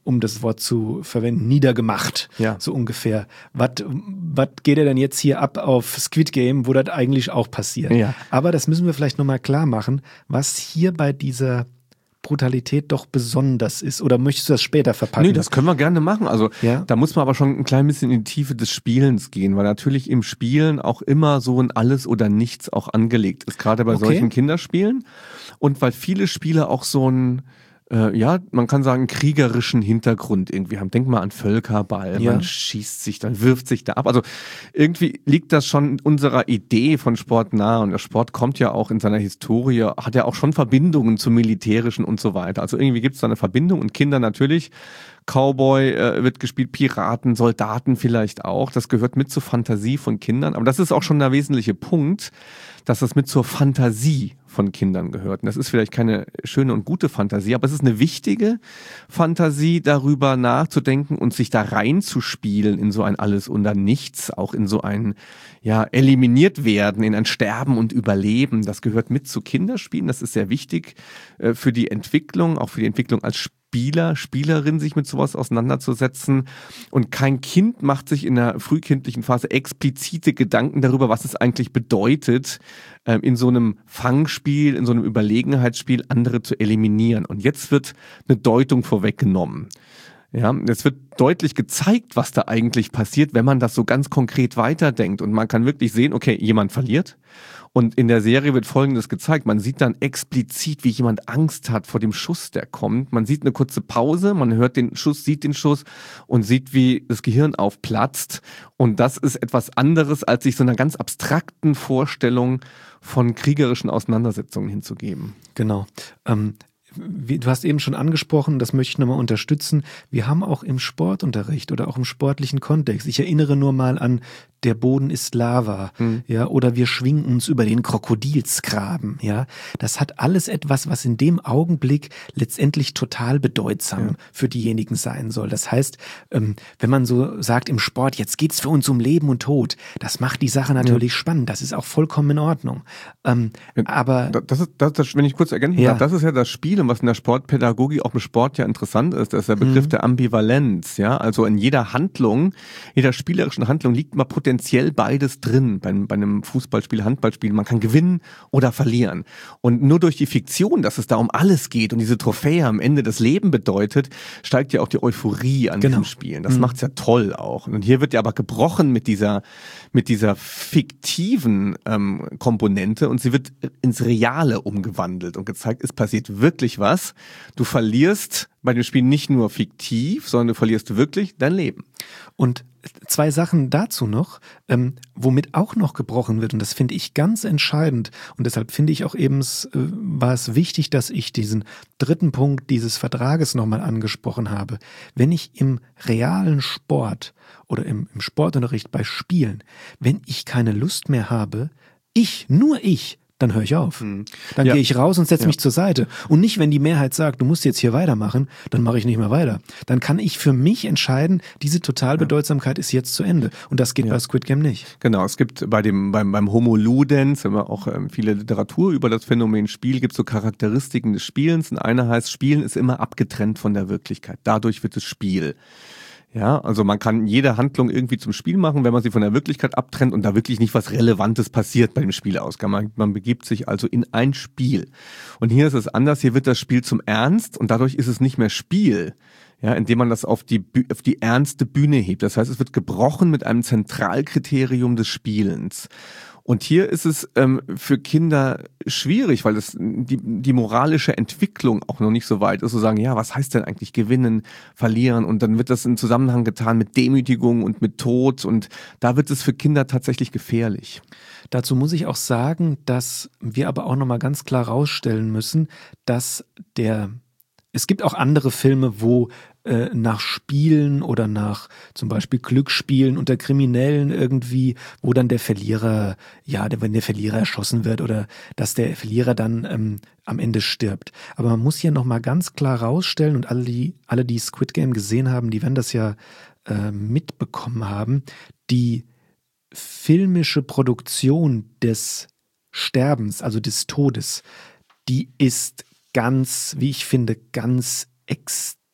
um das Wort zu verwenden, niedergemacht, ja. so ungefähr. Was geht er denn jetzt hier ab auf Squid Game, wo das eigentlich auch passiert? Ja. Aber das müssen wir vielleicht nochmal klar machen, was hier bei dieser Brutalität doch besonders ist. Oder möchtest du das später verpacken? Nee, das können wir gerne machen. Also ja? da muss man aber schon ein klein bisschen in die Tiefe des Spielens gehen, weil natürlich im Spielen auch immer so ein Alles oder Nichts auch angelegt ist, gerade bei okay. solchen Kinderspielen. Und weil viele Spiele auch so ein Äh, ja, man kann sagen, kriegerischen Hintergrund irgendwie haben. Denk mal an Völkerball, ja. man schießt sich, dann wirft sich da ab. Also irgendwie liegt das schon unserer Idee von Sport nahe und der Sport kommt ja auch in seiner Historie, hat ja auch schon Verbindungen zum Militärischen und so weiter. Also irgendwie gibt es da eine Verbindung und Kinder natürlich. Cowboy äh, wird gespielt, Piraten, Soldaten vielleicht auch. Das gehört mit zur Fantasie von Kindern. Aber das ist auch schon der wesentliche Punkt, dass das mit zur Fantasie von Kindern gehört. Und das ist vielleicht keine schöne und gute Fantasie, aber es ist eine wichtige Fantasie, darüber nachzudenken und sich da reinzuspielen in so ein Alles oder Nichts, auch in so ein, ja, eliminiert werden, in ein Sterben und Überleben. Das gehört mit zu Kinderspielen. Das ist sehr wichtig äh, für die Entwicklung, auch für die Entwicklung als Spieler. Spieler, Spielerin, sich mit sowas auseinanderzusetzen. Und kein Kind macht sich in der frühkindlichen Phase explizite Gedanken darüber, was es eigentlich bedeutet, in so einem Fangspiel, in so einem Überlegenheitsspiel andere zu eliminieren. Und jetzt wird eine Deutung vorweggenommen. Ja, es wird deutlich gezeigt, was da eigentlich passiert, wenn man das so ganz konkret weiterdenkt. Und man kann wirklich sehen, okay, jemand verliert. Und in der Serie wird Folgendes gezeigt. Man sieht dann explizit, wie jemand Angst hat vor dem Schuss, der kommt. Man sieht eine kurze Pause, man hört den Schuss, sieht den Schuss und sieht, wie das Gehirn aufplatzt. Und das ist etwas anderes, als sich so einer ganz abstrakten Vorstellung von kriegerischen Auseinandersetzungen hinzugeben. Genau. Ähm Wie, du hast eben schon angesprochen, das möchte ich nochmal unterstützen, wir haben auch im Sportunterricht oder auch im sportlichen Kontext, ich erinnere nur mal an der Boden ist Lava, mhm. ja, oder wir schwingen uns über den Krokodilsgraben, ja. Das hat alles etwas, was in dem Augenblick letztendlich total bedeutsam ja. für diejenigen sein soll. Das heißt, ähm, wenn man so sagt im Sport, jetzt geht's für uns um Leben und Tod, das macht die Sache natürlich ja. spannend, das ist auch vollkommen in Ordnung. Ähm, ja, aber das ist, das, das, wenn ich kurz ergänzen ja. darf, das ist ja das Spiel, was in der Sportpädagogik auch im Sport ja interessant ist, das ist der Begriff mhm. der Ambivalenz, ja. Also in jeder Handlung, jeder spielerischen Handlung liegt mal potenziell beides drin, bei, bei einem Fußballspiel, Handballspiel. Man kann gewinnen oder verlieren. Und nur durch die Fiktion, dass es da um alles geht und diese Trophäe am Ende das Leben bedeutet, steigt ja auch die Euphorie an genau. diesem Spielen. Das mhm. macht's ja toll auch. Und hier wird ja aber gebrochen mit dieser, mit dieser fiktiven ähm, Komponente und sie wird ins Reale umgewandelt und gezeigt, es passiert wirklich was. Du verlierst bei dem Spiel nicht nur fiktiv, sondern du verlierst wirklich dein Leben. Und zwei Sachen dazu noch, ähm, womit auch noch gebrochen wird, und das finde ich ganz entscheidend, und deshalb finde ich auch eben, äh, war es wichtig, dass ich diesen dritten Punkt dieses Vertrages nochmal angesprochen habe. Wenn ich im realen Sport oder im, im Sportunterricht bei Spielen, wenn ich keine Lust mehr habe, ich, nur ich, dann höre ich auf. Hm. Dann ja. gehe ich raus und setze ja. mich zur Seite. Und nicht, wenn die Mehrheit sagt, du musst jetzt hier weitermachen, dann mache ich nicht mehr weiter. Dann kann ich für mich entscheiden, diese Totalbedeutsamkeit ja. ist jetzt zu Ende. Und das geht ja. bei Squid Game nicht. Genau, es gibt bei dem, beim, beim Homo Ludens, wenn wir auch ähm, viele Literatur über das Phänomen Spiel, gibt es so Charakteristiken des Spielens. Und eine heißt, Spielen ist immer abgetrennt von der Wirklichkeit. Dadurch wird es Spiel. Ja, also man kann jede Handlung irgendwie zum Spiel machen, wenn man sie von der Wirklichkeit abtrennt und da wirklich nicht was Relevantes passiert bei dem Spielausgang. Man, man begibt sich also in ein Spiel. Und hier ist es anders, hier wird das Spiel zum Ernst und dadurch ist es nicht mehr Spiel, ja, indem man das auf die, auf die ernste Bühne hebt. Das heißt, es wird gebrochen mit einem Zentralkriterium des Spielens. Und hier ist es ähm, für Kinder schwierig, weil es die, die moralische Entwicklung auch noch nicht so weit ist, zu sagen, ja, was heißt denn eigentlich gewinnen, verlieren? Und dann wird das in Zusammenhang getan mit Demütigung und mit Tod. Und da wird es für Kinder tatsächlich gefährlich. Dazu muss ich auch sagen, dass wir aber auch nochmal ganz klar rausstellen müssen, dass der Es gibt auch andere Filme, wo äh, nach Spielen oder nach zum Beispiel Glücksspielen unter Kriminellen irgendwie, wo dann der Verlierer, ja, wenn der Verlierer erschossen wird oder dass der Verlierer dann ähm, am Ende stirbt. Aber man muss hier nochmal ganz klar rausstellen und alle, die, alle, die Squid Game gesehen haben, die werden das ja äh, mitbekommen haben, die filmische Produktion des Sterbens, also des Todes, die ist ganz, wie ich finde, ganz extrem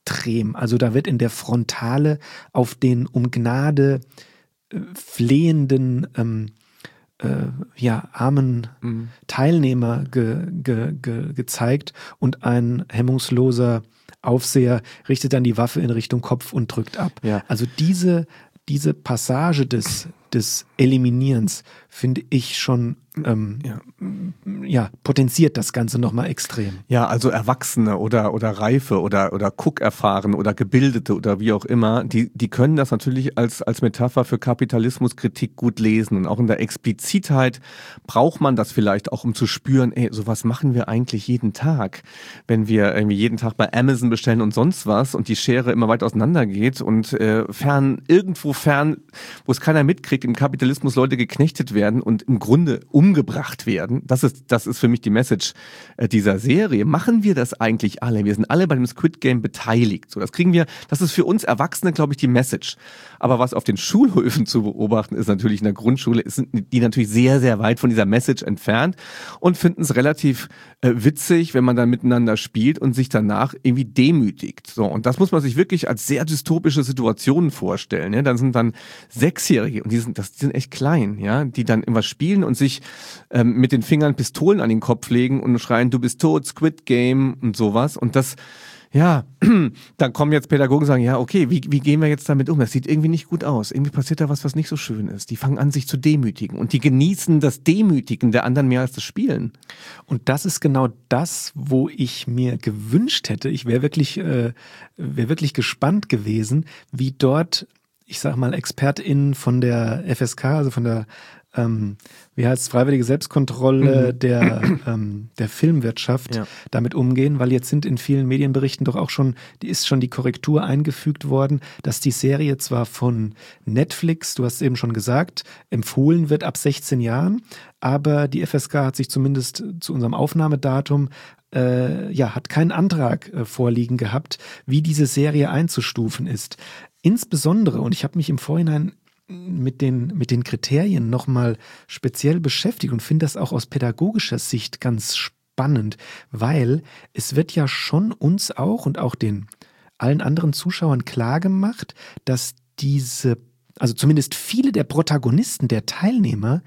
extrem. Also da wird in der Frontale auf den um Gnade äh, flehenden ähm, äh, ja, armen mhm. Teilnehmer ge, ge, ge, gezeigt und ein hemmungsloser Aufseher richtet dann die Waffe in Richtung Kopf und drückt ab. Ja. Also diese, diese Passage des, des Eliminierens finde ich schon ähm, ja. ja, potenziert das Ganze nochmal extrem. Ja, also Erwachsene oder, oder Reife oder, oder Cook-Erfahrene oder Gebildete oder wie auch immer, die, die können das natürlich als, als Metapher für Kapitalismuskritik gut lesen. Und auch in der Explizitheit braucht man das vielleicht auch, um zu spüren, ey, sowas machen wir eigentlich jeden Tag. Wenn wir irgendwie jeden Tag bei Amazon bestellen und sonst was und die Schere immer weit auseinander geht und äh, fern, irgendwo fern, wo es keiner mitkriegt, im Kapitalismus Leute geknechtet werden und im Grunde umgebracht werden. Das ist, das ist für mich die Message äh, dieser Serie. Machen wir das eigentlich alle? Wir sind alle bei dem Squid Game beteiligt. So, das kriegen wir, das ist für uns Erwachsene, glaube ich, die Message. Aber was auf den Schulhöfen zu beobachten ist natürlich in der Grundschule, sind die natürlich sehr, sehr weit von dieser Message entfernt und finden es relativ äh, witzig, wenn man dann miteinander spielt und sich danach irgendwie demütigt. So, und das muss man sich wirklich als sehr dystopische Situationen vorstellen. Ja? Dann sind dann Sechsjährige und die sind, das, die sind echt klein, ja, die dann immer spielen und sich ähm, mit den Fingern Pistolen an den Kopf legen und schreien, du bist tot, Squid Game und sowas. Und das, ja, dann kommen jetzt Pädagogen und sagen, ja, okay, wie, wie gehen wir jetzt damit um? Das sieht irgendwie nicht gut aus. Irgendwie passiert da was, was nicht so schön ist. Die fangen an, sich zu demütigen und die genießen das Demütigen der anderen mehr als das Spielen. Und das ist genau das, wo ich mir gewünscht hätte. Ich wäre wirklich, äh, wäre wirklich gespannt gewesen, wie dort, ich sag mal, ExpertInnen von der F S K, also von der Ähm, wie heißt es, freiwillige Selbstkontrolle mhm. der, ähm, der Filmwirtschaft ja. damit umgehen, weil jetzt sind in vielen Medienberichten doch auch schon, die ist schon die Korrektur eingefügt worden, dass die Serie zwar von Netflix, du hast es eben schon gesagt, empfohlen wird ab sechzehn Jahren, aber die F S K hat sich zumindest zu unserem Aufnahmedatum äh, ja, hat keinen Antrag äh, vorliegen gehabt, wie diese Serie einzustufen ist. Insbesondere, und ich habe mich im Vorhinein mit den, mit den Kriterien nochmal speziell beschäftigt und finde das auch aus pädagogischer Sicht ganz spannend, weil es wird ja schon uns auch und auch den allen anderen Zuschauern klar gemacht, dass diese, also zumindest viele der Protagonisten, der Teilnehmer,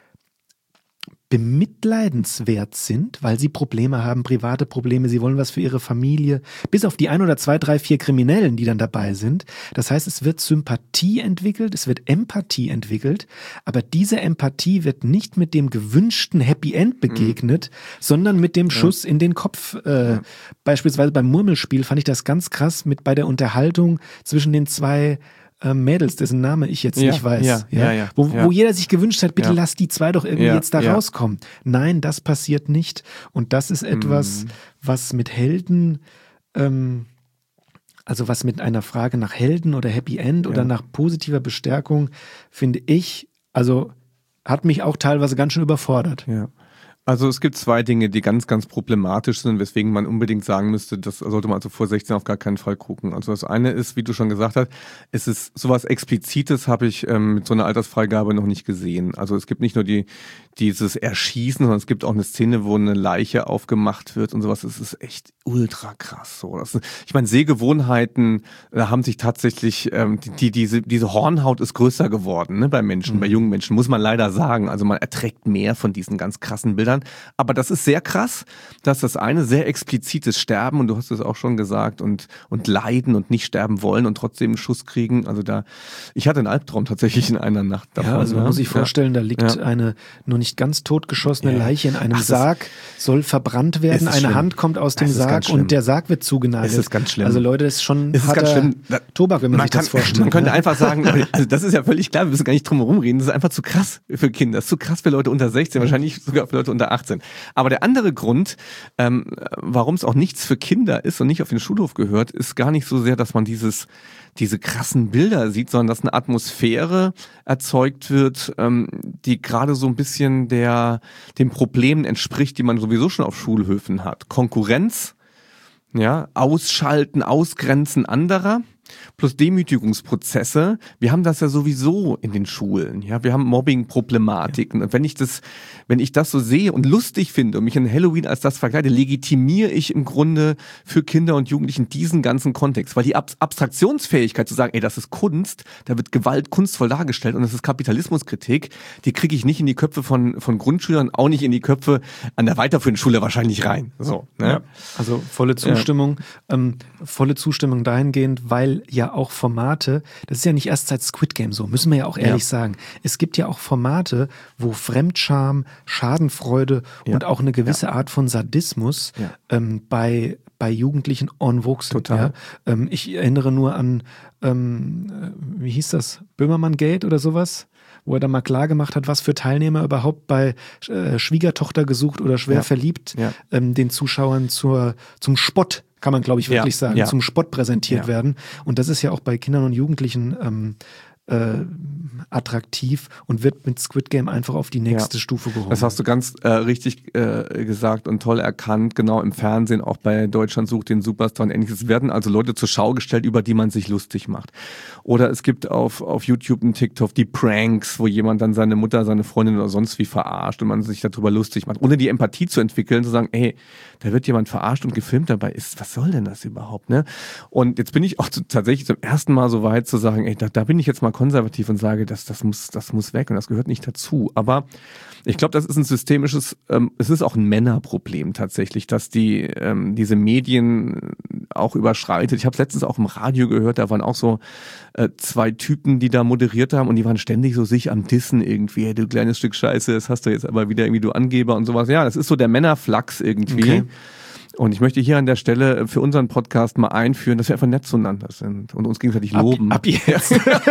bemitleidenswert sind, weil sie Probleme haben, private Probleme, sie wollen was für ihre Familie, bis auf die ein oder zwei, drei, vier Kriminellen, die dann dabei sind. Das heißt, es wird Sympathie entwickelt, es wird Empathie entwickelt, aber diese Empathie wird nicht mit dem gewünschten Happy End begegnet, mhm. sondern mit dem Schuss ja. in den Kopf. Äh, ja. Beispielsweise beim Murmelspiel fand ich das ganz krass mit bei der Unterhaltung zwischen den zwei Mädels, dessen Name ich jetzt ja, nicht weiß, ja, ja, ja, ja, wo, ja. wo jeder sich gewünscht hat, bitte ja. lass die zwei doch irgendwie ja, jetzt da ja. rauskommen. Nein, das passiert nicht. Und das ist etwas, mm. was mit Helden, ähm, also was mit einer Frage nach Helden oder Happy End ja. oder nach positiver Bestärkung, finde ich, also hat mich auch teilweise ganz schön überfordert. Ja. Also es gibt zwei Dinge, die ganz, ganz problematisch sind, weswegen man unbedingt sagen müsste, das sollte man also vor sechzehn auf gar keinen Fall gucken. Also das eine ist, wie du schon gesagt hast, es ist sowas Explizites, habe ich ähm, mit so einer Altersfreigabe noch nicht gesehen. Also es gibt nicht nur die dieses Erschießen, sondern es gibt auch eine Szene, wo eine Leiche aufgemacht wird und sowas. Das ist echt ultra krass. So, das ist, ich meine, Sehgewohnheiten äh, haben sich tatsächlich, ähm, die, die diese diese Hornhaut ist größer geworden, ne, bei Menschen, mhm. bei jungen Menschen, muss man leider sagen. Also man erträgt mehr von diesen ganz krassen Bildern. Aber das ist sehr krass, dass das eine sehr explizites Sterben, und du hast es auch schon gesagt, und und leiden und nicht sterben wollen und trotzdem einen Schuss kriegen. Also da, ich hatte einen Albtraum tatsächlich in einer Nacht davon. Ja, also man ja. muss sich vorstellen, da liegt ja. eine noch nicht ganz totgeschossene ja. Leiche in einem Ach, Sarg, soll verbrannt werden, eine schlimm. Hand kommt aus dem Es Sarg und der Sarg wird zugenagelt. Es ist ganz schlimm. Also Leute, das ist schon es ist ganz schlimm. Tobak, wenn man, man sich kann, das vorstellt. Man könnte ne? einfach sagen, also das ist ja völlig klar, wir müssen gar nicht drum herum reden, das ist einfach zu krass für Kinder, das ist zu krass für Leute unter sechzehn, wahrscheinlich sogar für Leute unter achtzehn. Aber der andere Grund, ähm, warum es auch nichts für Kinder ist und nicht auf den Schulhof gehört, ist gar nicht so sehr, dass man dieses diese krassen Bilder sieht, sondern dass eine Atmosphäre erzeugt wird, ähm, die gerade so ein bisschen der den Problemen entspricht, die man sowieso schon auf Schulhöfen hat. Konkurrenz, ja, Ausschalten, Ausgrenzen anderer, plus Demütigungsprozesse. Wir haben das ja sowieso in den Schulen. Ja, wir haben Mobbing-Problematiken. Ja. Und wenn ich das, wenn ich das so sehe und lustig finde und mich in Halloween als das verkleide, legitimiere ich im Grunde für Kinder und Jugendlichen diesen ganzen Kontext. Weil die Ab- Abstraktionsfähigkeit zu sagen, ey, das ist Kunst, da wird Gewalt kunstvoll dargestellt und das ist Kapitalismuskritik, die kriege ich nicht in die Köpfe von, von Grundschülern, auch nicht in die Köpfe an der weiterführenden Schule wahrscheinlich rein. So, ne? Ja, also volle Zustimmung, ja. ähm, volle Zustimmung dahingehend, weil ja auch Formate, das ist ja nicht erst seit Squid Game so, müssen wir ja auch ehrlich ja. sagen. Es gibt ja auch Formate, wo Fremdscham, Schadenfreude ja. und auch eine gewisse ja. Art von Sadismus ja. ähm, bei bei Jugendlichen en vogue sind. Total. Ja? Ähm, ich erinnere nur an, ähm, wie hieß das, Böhmermann Gate oder sowas, wo er dann mal klar gemacht hat, was für Teilnehmer überhaupt bei äh, Schwiegertochter gesucht oder schwer ja. verliebt ja. ähm, den Zuschauern zur, zum Spott, kann man glaube ich wirklich ja. sagen, ja. zum Spott präsentiert ja. werden. Und das ist ja auch bei Kindern und Jugendlichen ähm, Äh, attraktiv und wird mit Squid Game einfach auf die nächste ja. Stufe gehoben. Das hast du ganz äh, richtig äh, gesagt und toll erkannt, genau im Fernsehen, auch bei Deutschland sucht den Superstar und ähnliches. Es werden also Leute zur Schau gestellt, über die man sich lustig macht. Oder es gibt auf, auf YouTube und TikTok die Pranks, wo jemand dann seine Mutter, seine Freundin oder sonst wie verarscht und man sich darüber lustig macht. Ohne die Empathie zu entwickeln, zu sagen, ey, da wird jemand verarscht und gefilmt dabei ist. Was soll denn das überhaupt, ne? Und jetzt bin ich auch zu, tatsächlich zum ersten Mal so weit zu sagen, ey, da, da bin ich jetzt mal konservativ und sage, das, das muss, das muss weg und das gehört nicht dazu. Aber ich glaube, das ist ein systemisches, ähm, es ist auch ein Männerproblem tatsächlich, dass die ähm, diese Medien auch überschreitet. Ich habe es letztens auch im Radio gehört, da waren auch so äh, zwei Typen, die da moderiert haben und die waren ständig so sich am Dissen irgendwie, hey, du kleines Stück Scheiße, das hast du jetzt aber wieder irgendwie, du Angeber und sowas. Ja, das ist so der Männerflachs irgendwie. Okay. Und ich möchte hier an der Stelle für unseren Podcast mal einführen, dass wir einfach nett zueinander sind und uns gegenseitig loben. Ab, ab jetzt.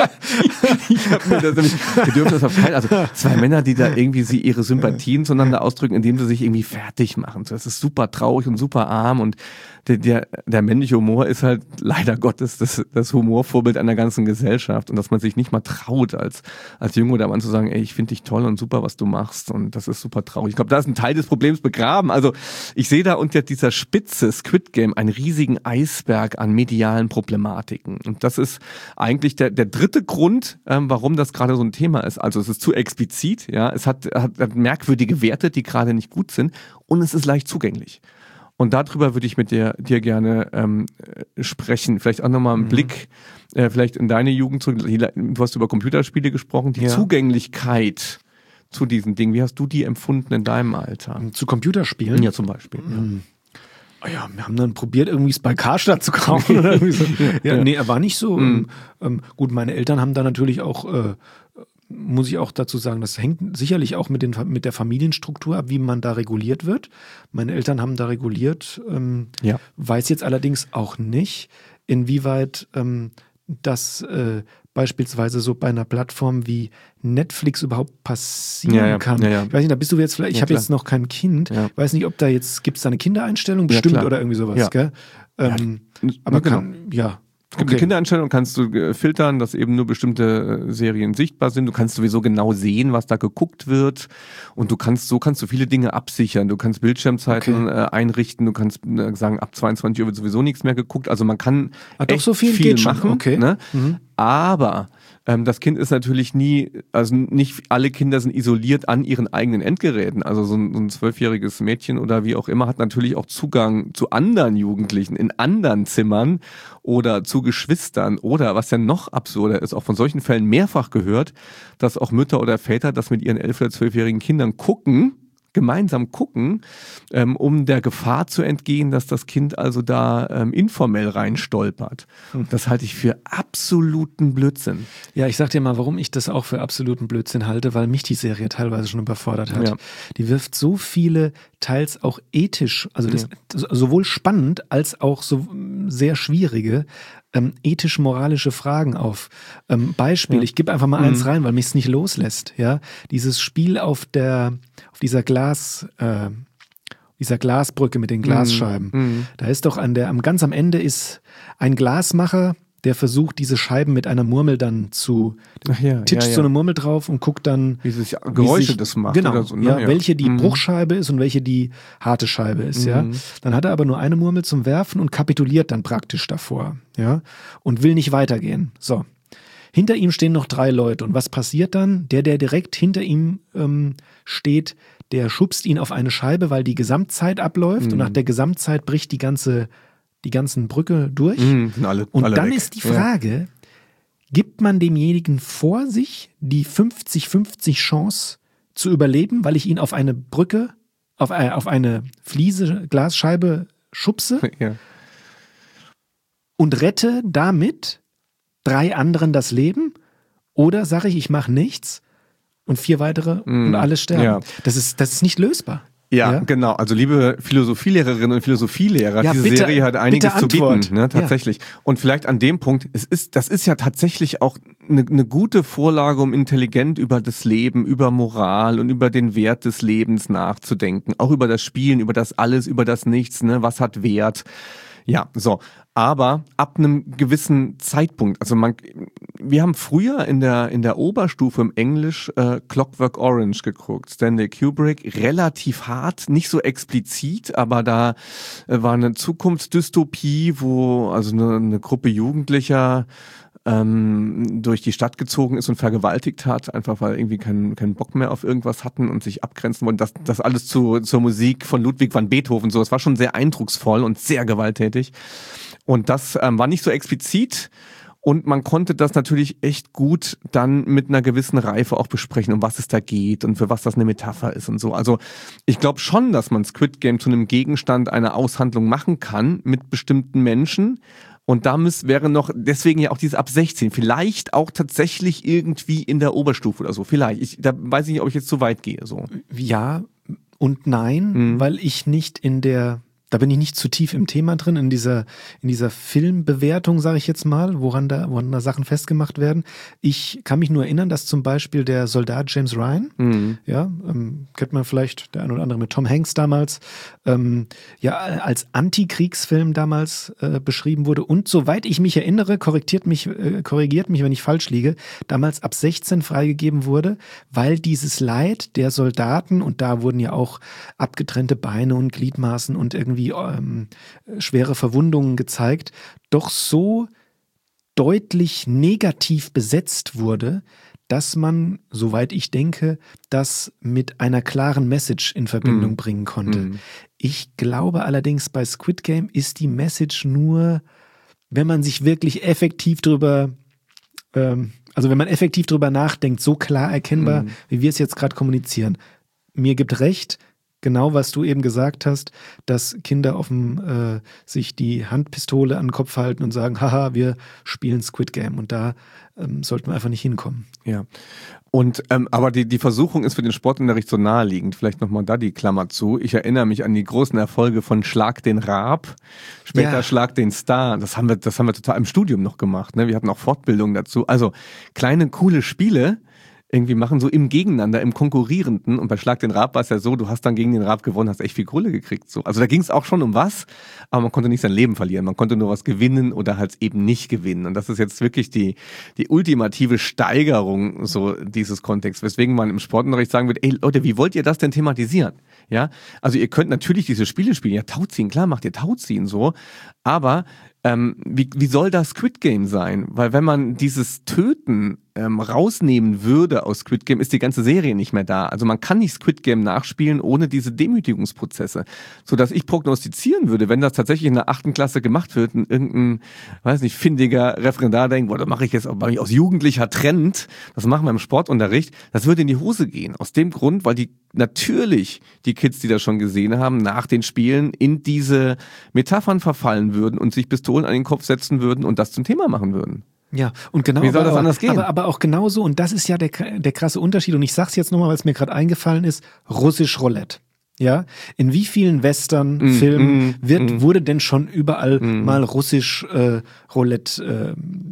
ich hab mir das nämlich, wir dürfen das auf keinen, also zwei Männer, die da irgendwie sie ihre Sympathien zueinander ausdrücken, indem sie sich irgendwie fertig machen. Das ist super traurig und super arm und der, der, der männliche Humor ist halt leider Gottes das, das Humorvorbild einer ganzen Gesellschaft und dass man sich nicht mal traut, als, als Junge oder Mann zu sagen, ey, ich finde dich toll und super, was du machst und das ist super traurig. Ich glaube, da ist ein Teil des Problems begraben. Also ich sehe da unter dieser Spitze Squid Game einen riesigen Eisberg an medialen Problematiken und das ist eigentlich der, der dritte Grund, ähm, warum das gerade so ein Thema ist. Also es ist zu explizit, ja, es hat, hat, hat merkwürdige Werte, die gerade nicht gut sind und es ist leicht zugänglich. Und darüber würde ich mit dir, dir gerne ähm, sprechen. Vielleicht auch nochmal einen mhm. Blick, äh, vielleicht in deine Jugend zurück. Du hast über Computerspiele gesprochen. Die ja. Zugänglichkeit zu diesen Dingen, wie hast du die empfunden in deinem Alter? Zu Computerspielen? Ja, zum Beispiel. Mhm. Ja. Oh ja, wir haben dann probiert, irgendwie es bei Karstadt zu kaufen. Oder irgendwie so. ja, ja. Nee, er war nicht so. Mhm. Ähm, gut, meine Eltern haben da natürlich auch... Äh, muss ich auch dazu sagen, das hängt sicherlich auch mit, den, mit der Familienstruktur ab, wie man da reguliert wird. Meine Eltern haben da reguliert, ähm, ja. weiß jetzt allerdings auch nicht, inwieweit ähm, das äh, beispielsweise so bei einer Plattform wie Netflix überhaupt passieren ja, ja. kann. Ja, ja. Ich weiß nicht, da bist du jetzt vielleicht, ich ja, habe jetzt noch kein Kind, ja. weiß nicht, ob da jetzt, gibt es da eine Kindereinstellung? Bestimmt ja, oder irgendwie sowas, ja. gell? Ähm, ja, aber genau. kann, ja. Es gibt okay. eine Kindereinstellung, kannst du filtern, dass eben nur bestimmte Serien sichtbar sind. Du kannst sowieso genau sehen, was da geguckt wird. Und du kannst, so kannst du viele Dinge absichern. Du kannst Bildschirmzeiten okay. äh, einrichten. Du kannst äh, sagen, ab zweiundzwanzig Uhr wird sowieso nichts mehr geguckt. Also man kann Ach, doch, so viel, viel geht machen. Schon. Okay. Ne? Mhm. Aber ähm, das Kind ist natürlich nie, also nicht alle Kinder sind isoliert an ihren eigenen Endgeräten. Also so ein, so ein zwölfjähriges Mädchen oder wie auch immer hat natürlich auch Zugang zu anderen Jugendlichen in anderen Zimmern oder zu Geschwistern oder, was ja noch absurder ist, auch von solchen Fällen mehrfach gehört, dass auch Mütter oder Väter das mit ihren elf- oder zwölfjährigen Kindern gucken, gemeinsam gucken, ähm, um der Gefahr zu entgehen, dass das Kind also da ähm, informell reinstolpert. Hm. Das halte ich für absoluten Blödsinn. Ja, ich sag dir mal, warum ich das auch für absoluten Blödsinn halte, weil mich die Serie teilweise schon überfordert hat. Ja. Die wirft so viele, teils auch ethisch, also das, ja. sowohl spannend als auch so sehr schwierige, ähm, ethisch-moralische Fragen auf. Ähm, Beispiel, ja. ich gebe einfach mal mhm. eins rein, weil mich es nicht loslässt. Ja, dieses Spiel auf der, auf dieser Glas, äh, dieser Glasbrücke mit den Glasscheiben. Mhm. Da ist doch an der, am ganz am Ende ist ein Glasmacher, der versucht, diese Scheiben mit einer Murmel dann zu, Ach ja, titscht ja, ja. so eine Murmel drauf und guckt dann, Wie sich Geräusche wie sich, das macht genau, oder so. Ne? ja, Ja. welche die Mhm. Bruchscheibe ist und welche die harte Scheibe ist, ja. Mhm. Dann hat er aber nur eine Murmel zum Werfen und kapituliert dann praktisch davor, ja, und will nicht weitergehen. So. Hinter ihm stehen noch drei Leute und was passiert dann? Der, der direkt hinter ihm ähm, steht, der schubst ihn auf eine Scheibe, weil die Gesamtzeit abläuft Mhm. und nach der Gesamtzeit bricht die ganze, die ganzen Brücke durch. Mhm. Sind alle, Und alle dann weg. ist die Frage, gibt man demjenigen vor sich die fünfzig fünfzig Chance zu überleben, weil ich ihn auf eine Brücke, auf, äh, auf eine Fliese, Glasscheibe schubse Ja. Ja. und rette damit drei anderen das Leben? Oder sage ich, ich mache nichts und vier weitere Mm, und alle sterben? ja. Das ist, das ist nicht lösbar. Ja, Ja? genau. Also liebe Philosophielehrerinnen und Philosophielehrer, Ja, diese bitte- Serie hat einiges bitte zu Antwort. bieten, ne, tatsächlich. Und vielleicht an dem Punkt, es ist, das ist ja tatsächlich auch eine, eine gute Vorlage, um intelligent über das Leben, über Moral und über den Wert des Lebens nachzudenken. Auch über das Spielen, über das Alles, über das Nichts, ne, was hat Wert. Ja, so. Aber ab einem gewissen Zeitpunkt, also man, wir haben früher in der, in der Oberstufe im Englisch äh, Clockwork Orange geguckt, Stanley Kubrick, relativ hart, nicht so explizit, aber da äh, war eine Zukunftsdystopie, wo also eine, eine Gruppe Jugendlicher ähm, durch die Stadt gezogen ist und vergewaltigt hat, einfach weil irgendwie keinen keinen Bock mehr auf irgendwas hatten und sich abgrenzen wollten. Das, das alles zu, zur Musik von Ludwig van Beethoven, so. Das war schon sehr eindrucksvoll und sehr gewalttätig. Und das ähm, war nicht so explizit. Und man konnte das natürlich echt gut dann mit einer gewissen Reife auch besprechen, um was es da geht und für was das eine Metapher ist und so. Also ich glaube schon, dass man Squid Game zu einem Gegenstand einer Aushandlung machen kann mit bestimmten Menschen. Und da müß, wäre noch, deswegen ja auch diese ab sechzehn, vielleicht auch tatsächlich irgendwie in der Oberstufe oder so. Vielleicht. Ich, da weiß ich nicht, ob ich jetzt zu weit gehe. So. Ja und nein, Mhm. weil ich nicht in der, da bin ich nicht zu tief im Thema drin, in dieser, in dieser Filmbewertung, sage ich jetzt mal, woran da, woran da Sachen festgemacht werden. Ich kann mich nur erinnern, dass zum Beispiel der Soldat James Ryan, Mhm. ja, ähm, kennt man vielleicht der ein oder andere mit Tom Hanks damals, ähm, ja, als Antikriegsfilm damals äh, beschrieben wurde und soweit ich mich erinnere, korrigiert mich, äh, korrigiert mich, wenn ich falsch liege, damals ab sechzehn freigegeben wurde, weil dieses Leid der Soldaten, und da wurden ja auch abgetrennte Beine und Gliedmaßen und irgendwie ähm, schwere Verwundungen gezeigt, doch so deutlich negativ besetzt wurde, dass man, soweit ich denke, das mit einer klaren Message in Verbindung Mhm. bringen konnte. Mhm. Ich glaube allerdings, bei Squid Game ist die Message nur, wenn man sich wirklich effektiv drüber, ähm, also wenn man effektiv drüber nachdenkt, so klar erkennbar, Mhm. wie wir es jetzt gerade kommunizieren. Mir gibt recht, genau was du eben gesagt hast, dass Kinder offen äh, sich die Handpistole an den Kopf halten und sagen, haha, wir spielen Squid Game. Und da ähm, sollten wir einfach nicht hinkommen. Ja. Und ähm, aber die, die Versuchung ist für den Sportunterricht so naheliegend. Vielleicht nochmal da die Klammer zu. Ich erinnere mich an die großen Erfolge von Schlag den Raab, später Ja. Schlag den Star. Das haben wir, das haben wir total im Studium noch gemacht. Ne? Wir hatten auch Fortbildungen dazu. Also kleine, coole Spiele irgendwie machen, so im Gegeneinander, im Konkurrierenden. Und bei Schlag den Raab war es ja so, du hast dann gegen den Raab gewonnen, hast echt viel Kohle gekriegt. So. Also da ging es auch schon um was, aber man konnte nicht sein Leben verlieren. Man konnte nur was gewinnen oder halt eben nicht gewinnen. Und das ist jetzt wirklich die, die ultimative Steigerung so dieses Kontexts, weswegen man im Sportunterricht sagen wird, ey Leute, wie wollt ihr das denn thematisieren? Ja, also ihr könnt natürlich diese Spiele spielen, ja, Tauziehen, klar macht ihr Tauziehen so, aber ähm, wie, wie soll das Squid Game sein? Weil wenn man dieses Töten ähm, rausnehmen würde aus Squid Game, ist die ganze Serie nicht mehr da. Also man kann nicht Squid Game nachspielen ohne diese Demütigungsprozesse. Sodass ich prognostizieren würde, wenn das tatsächlich in der achten Klasse gemacht wird, und irgendein, weiß nicht, findiger Referendar denkt, boah, das mache ich jetzt aber aus jugendlicher Trend, das machen wir im Sportunterricht, das würde in die Hose gehen. Aus dem Grund, weil die natürlich die Kids, die das schon gesehen haben, nach den Spielen in diese Metaphern verfallen würden und sich Pistolen an den Kopf setzen würden und das zum Thema machen würden. Ja, und genau. Wie soll aber, das anders gehen? Aber, aber auch genauso, und das ist ja der, der krasse Unterschied, und ich sag's jetzt nochmal, weil es mir gerade eingefallen ist, russisch Roulette. Ja, in wie vielen Western-Filmen Mm, mm, wird, mm. wurde denn schon überall Mm. mal russisch äh, Roulette äh,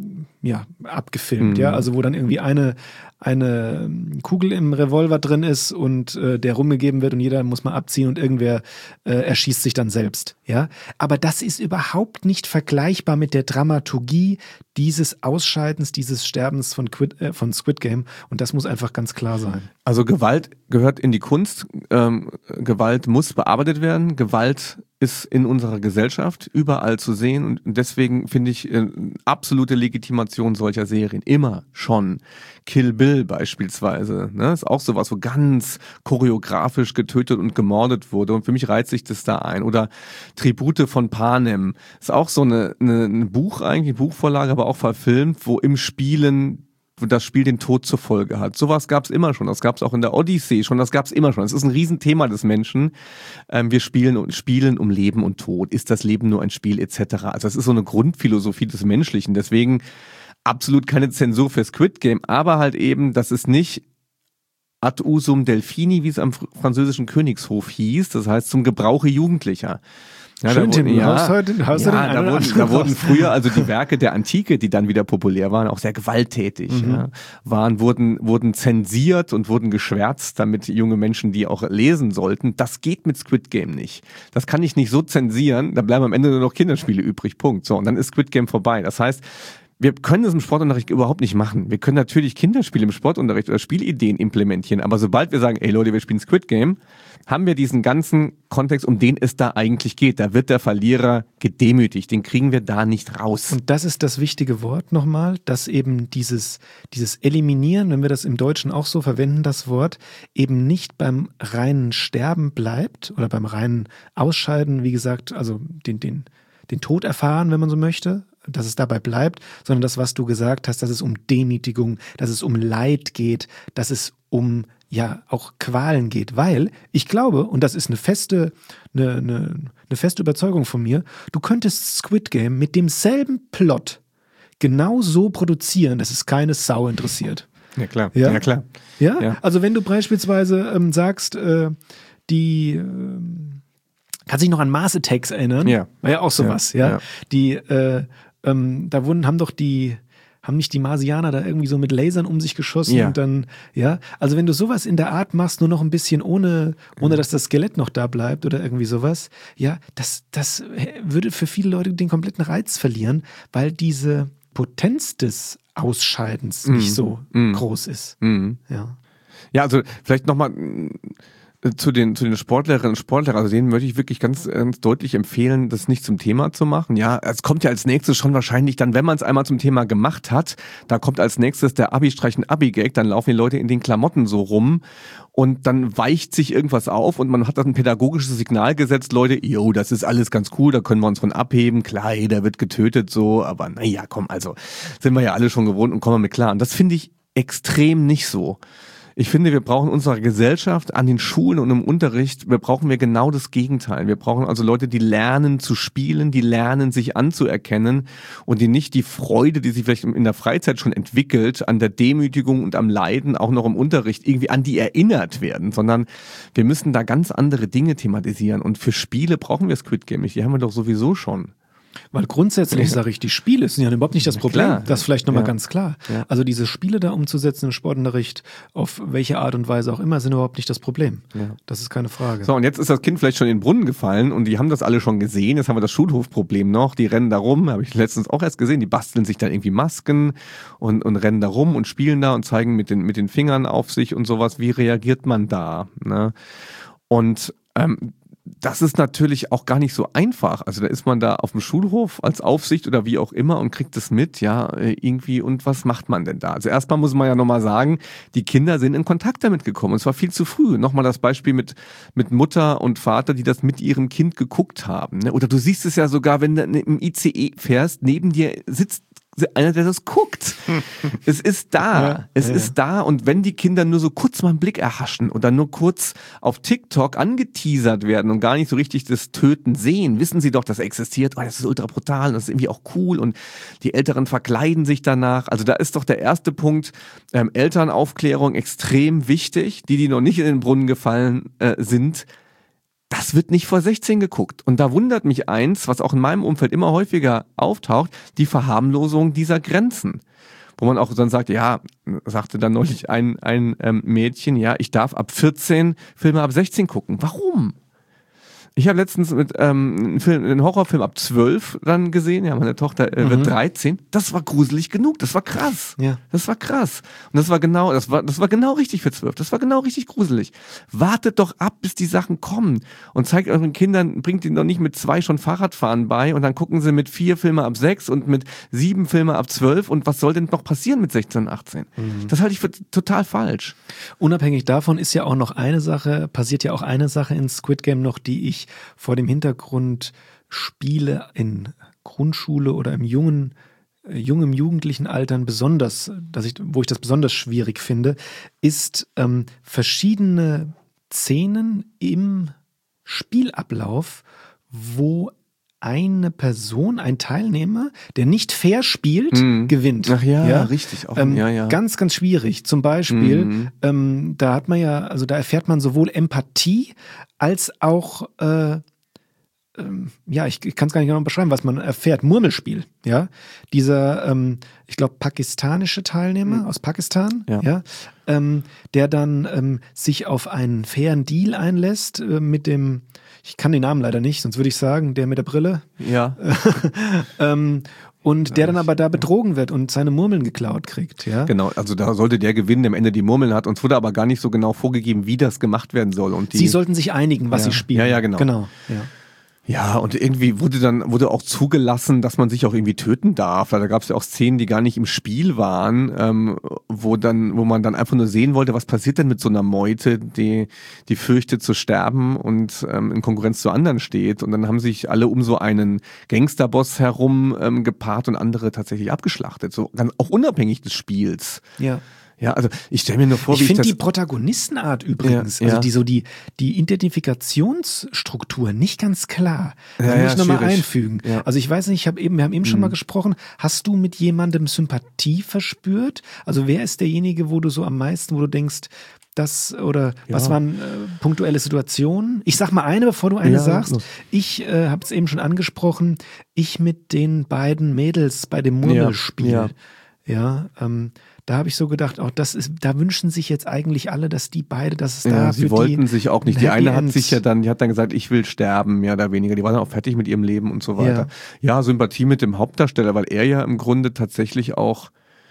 ja, abgefilmt, Mhm. ja, also wo dann irgendwie eine, eine Kugel im Revolver drin ist und äh, der rumgegeben wird und jeder muss mal abziehen und irgendwer äh, erschießt sich dann selbst, ja. Aber das ist überhaupt nicht vergleichbar mit der Dramaturgie dieses Ausscheidens, dieses Sterbens von, Quid, äh, von Squid Game und das muss einfach ganz klar sein. Also Gewalt gehört in die Kunst, ähm, Gewalt muss bearbeitet werden, Gewalt ist in unserer Gesellschaft überall zu sehen und deswegen finde ich äh, absolute Legitimation solcher Serien immer schon. Kill Bill beispielsweise, ne, ist auch sowas, wo ganz choreografisch getötet und gemordet wurde und für mich reizt sich das da ein. Oder Tribute von Panem, ist auch so eine, eine, ein Buch eigentlich, Buchvorlage, aber auch verfilmt, wo im Spielen wo das Spiel den Tod zur Folge hat. Sowas gab es immer schon. Das gab es auch in der Odyssee schon. Das gab es immer schon. Das ist ein Riesenthema des Menschen. Ähm, wir spielen und spielen um Leben und Tod. Ist das Leben nur ein Spiel et cetera. Also das ist so eine Grundphilosophie des Menschlichen. Deswegen absolut keine Zensur für Squid Game, aber halt eben, dass es nicht ad usum Delphini, wie es am französischen Königshof hieß. Das heißt zum Gebrauche Jugendlicher. Ja, Schön, da wurden, Tim, ja, du hast heute, hast ja, du den da, wurden, da wurden früher also die Werke der Antike, die dann wieder populär waren, auch sehr gewalttätig, mhm. ja, waren, wurden, wurden zensiert und wurden geschwärzt, damit junge Menschen die auch lesen sollten. Das geht mit Squid Game nicht. Das kann ich nicht so zensieren, da bleiben am Ende nur noch Kinderspiele übrig, Punkt. So, und dann ist Squid Game vorbei. Das heißt, wir können das im Sportunterricht überhaupt nicht machen. Wir können natürlich Kinderspiele im Sportunterricht oder Spielideen implementieren, aber sobald wir sagen, ey Leute, wir spielen Squid Game, haben wir diesen ganzen Kontext, um den es da eigentlich geht. Da wird der Verlierer gedemütigt. Den kriegen wir da nicht raus. Und das ist das wichtige Wort nochmal, dass eben dieses, dieses Eliminieren, wenn wir das im Deutschen auch so verwenden, das Wort, eben nicht beim reinen Sterben bleibt oder beim reinen Ausscheiden, wie gesagt, also den, den, den Tod erfahren, wenn man so möchte, dass es dabei bleibt, sondern das, was du gesagt hast, dass es um Demütigung, dass es um Leid geht, dass es um ja auch Qualen geht, weil ich glaube, und das ist eine feste, eine, eine, eine feste Überzeugung von mir, du könntest Squid Game mit demselben Plot genau so produzieren, dass es keine Sau interessiert. Ja klar, ja, ja klar. Ja? Ja. Also wenn du beispielsweise ähm, sagst, äh, die ähm, kannst dich noch an Mars Attacks erinnern? Ja. War ja auch sowas, ja. Ja. Die, äh, ähm, da wurden, haben doch die, haben nicht die Marsianer da irgendwie so mit Lasern um sich geschossen Ja. und dann, ja. Also wenn du sowas in der Art machst, nur noch ein bisschen ohne, ohne dass das Skelett noch da bleibt oder irgendwie sowas, ja, das, das würde für viele Leute den kompletten Reiz verlieren, weil diese Potenz des Ausscheidens Mhm. nicht so Mhm. groß ist. Mhm. Ja. Ja, also vielleicht nochmal zu den, zu den Sportlerinnen und Sportlern, also denen möchte ich wirklich ganz, ganz deutlich empfehlen, das nicht zum Thema zu machen. Ja, es kommt ja als nächstes schon wahrscheinlich dann, wenn man es einmal zum Thema gemacht hat, da kommt als nächstes der Abi-Streich und Abi-Gag, dann laufen die Leute in den Klamotten so rum und dann weicht sich irgendwas auf und man hat dann ein pädagogisches Signal gesetzt, Leute, jo, das ist alles ganz cool, da können wir uns von abheben, klar, jeder wird getötet so, aber naja, komm, also sind wir ja alle schon gewohnt und kommen wir mit klar. Und das finde ich extrem nicht so. Ich finde, wir brauchen unserer Gesellschaft an den Schulen und im Unterricht, wir brauchen wir genau das Gegenteil. Wir brauchen also Leute, die lernen zu spielen, die lernen sich anzuerkennen und die nicht die Freude, die sich vielleicht in der Freizeit schon entwickelt, an der Demütigung und am Leiden, auch noch im Unterricht irgendwie an die erinnert werden, sondern wir müssen da ganz andere Dinge thematisieren. Und für Spiele brauchen wir Squid Game nicht, die haben wir doch sowieso schon. Weil grundsätzlich sage ich, die Spiele sind ja überhaupt nicht das Problem. Klar. Das vielleicht nochmal Ja. ganz klar. Ja. Also diese Spiele da umzusetzen im Sportunterricht, auf welche Art und Weise auch immer, sind überhaupt nicht das Problem. Ja. Das ist keine Frage. So, und jetzt ist das Kind vielleicht schon in den Brunnen gefallen und die haben das alle schon gesehen. Jetzt haben wir das Schulhofproblem noch. Die rennen da rum, habe ich letztens auch erst gesehen. Die basteln sich dann irgendwie Masken und, und rennen da rum und spielen da und zeigen mit den, mit den Fingern auf sich und sowas. Wie reagiert man da? Ne? Und ähm, das ist natürlich auch gar nicht so einfach. Also da ist man da auf dem Schulhof als Aufsicht oder wie auch immer und kriegt das mit, ja, irgendwie. Und was macht man denn da? Also erstmal muss man ja nochmal sagen, die Kinder sind in Kontakt damit gekommen und zwar viel zu früh. Nochmal das Beispiel mit, mit Mutter und Vater, die das mit ihrem Kind geguckt haben. Ne? Oder du siehst es ja sogar, wenn du im I C E fährst, neben dir sitzt einer, der das guckt. Es ist da. Ja, es ja. ist da. Und wenn die Kinder nur so kurz mal einen Blick erhaschen oder nur kurz auf TikTok angeteasert werden und gar nicht so richtig das Töten sehen, wissen sie doch, das existiert. Oh, das ist ultra brutal und das ist irgendwie auch cool. Und die Älteren verkleiden sich danach. Also da ist doch der erste Punkt, ähm, Elternaufklärung extrem wichtig. Die, die noch nicht in den Brunnen gefallen äh, sind, das wird nicht vor sechzehn geguckt. Und da wundert mich eins, was auch in meinem Umfeld immer häufiger auftaucht, die Verharmlosung dieser Grenzen. wo man auch dann sagt, ja, sagte dann neulich ein, ein ähm, Mädchen, ja, ich darf ab vierzehn Filme ab sechzehn gucken. Warum? Ich habe letztens mit ähm, einen, Film, einen Horrorfilm ab zwölf dann gesehen. Ja, meine Tochter äh, wird mhm. dreizehn. Das war gruselig genug. Das war krass. Ja. Das war krass. Und das war genau, das war, das war genau richtig für zwölf. Das war genau richtig gruselig. Wartet doch ab, bis die Sachen kommen und zeigt euren Kindern, bringt ihnen doch nicht mit zwei schon Fahrradfahren bei und dann gucken sie mit vier Filme ab sechs und mit sieben Filme ab zwölf. Und was soll denn noch passieren mit sechzehn, achtzehn? Mhm. Das halte ich für total falsch. Unabhängig davon ist ja auch noch eine Sache, passiert ja auch eine Sache in Squid Game noch, die ich vor dem Hintergrund Spiele in Grundschule oder im jungen, äh, jungen jugendlichen Altern besonders, dass ich, wo ich das besonders schwierig finde, ist ähm, verschiedene Szenen im Spielablauf, wo eine Person, ein Teilnehmer, der nicht fair spielt, mhm. gewinnt. Ach ja, ja? richtig. Auch, ähm, ja, ja. Ganz, ganz schwierig. Zum Beispiel, mhm. ähm, da hat man ja, also da erfährt man sowohl Empathie als auch, äh, ähm, ja, ich, ich kann es gar nicht genau beschreiben, was man erfährt. Murmelspiel, ja. Dieser, ähm, ich glaube, pakistanische Teilnehmer mhm. aus Pakistan, ja, ja ähm, der dann ähm, sich auf einen fairen Deal einlässt äh, mit dem, ich kann den Namen leider nicht, sonst würde ich sagen, der mit der Brille. Ja. ähm, und der dann aber da betrogen wird und seine Murmeln geklaut kriegt. Ja? Genau, also da sollte der gewinnen, der am Ende die Murmeln hat. Uns wurde aber gar nicht so genau vorgegeben, wie das gemacht werden soll. Und die, sie sollten sich einigen, was ja. sie spielen. Ja, ja, genau. genau ja. Ja, und irgendwie wurde dann wurde auch zugelassen, dass man sich auch irgendwie töten darf. Da gab es ja auch Szenen, die gar nicht im Spiel waren, ähm, wo dann, wo man dann einfach nur sehen wollte, was passiert denn mit so einer Meute, die die fürchtet zu sterben und ähm, in Konkurrenz zu anderen steht. Und dann haben sich alle um so einen Gangsterboss herum ähm, gepaart und andere tatsächlich abgeschlachtet. So ganz auch unabhängig des Spiels. Ja. Ja, also ich stelle mir nur vor, ich wie ich das... Ich finde die Protagonistenart übrigens, ja, also ja. die so die, die Identifikationsstruktur nicht ganz klar. Das ja, muss ja, ich nochmal schwierig. einfügen. Ja. Also ich weiß nicht, ich habe eben, wir haben eben mhm. schon mal gesprochen, hast du mit jemandem Sympathie verspürt? Also wer ist derjenige, wo du so am meisten, wo du denkst, das oder ja. was waren äh, punktuelle Situationen? Ich sag mal eine, bevor du eine ja, sagst. los. Ich äh, habe es eben schon angesprochen, ich mit den beiden Mädels bei dem Murmelspiel. Ja, ja. ja ähm, da habe ich so gedacht, auch das ist, da wünschen sich jetzt eigentlich alle, dass die beide, dass es ja, da sie für wollten die sich auch nicht. Die eine hat End. sich ja dann, die hat dann gesagt, ich will sterben, mehr oder weniger. Die war dann auch fertig mit ihrem Leben und so weiter. Ja, ja Sympathie mit dem Hauptdarsteller, weil er ja im Grunde tatsächlich auch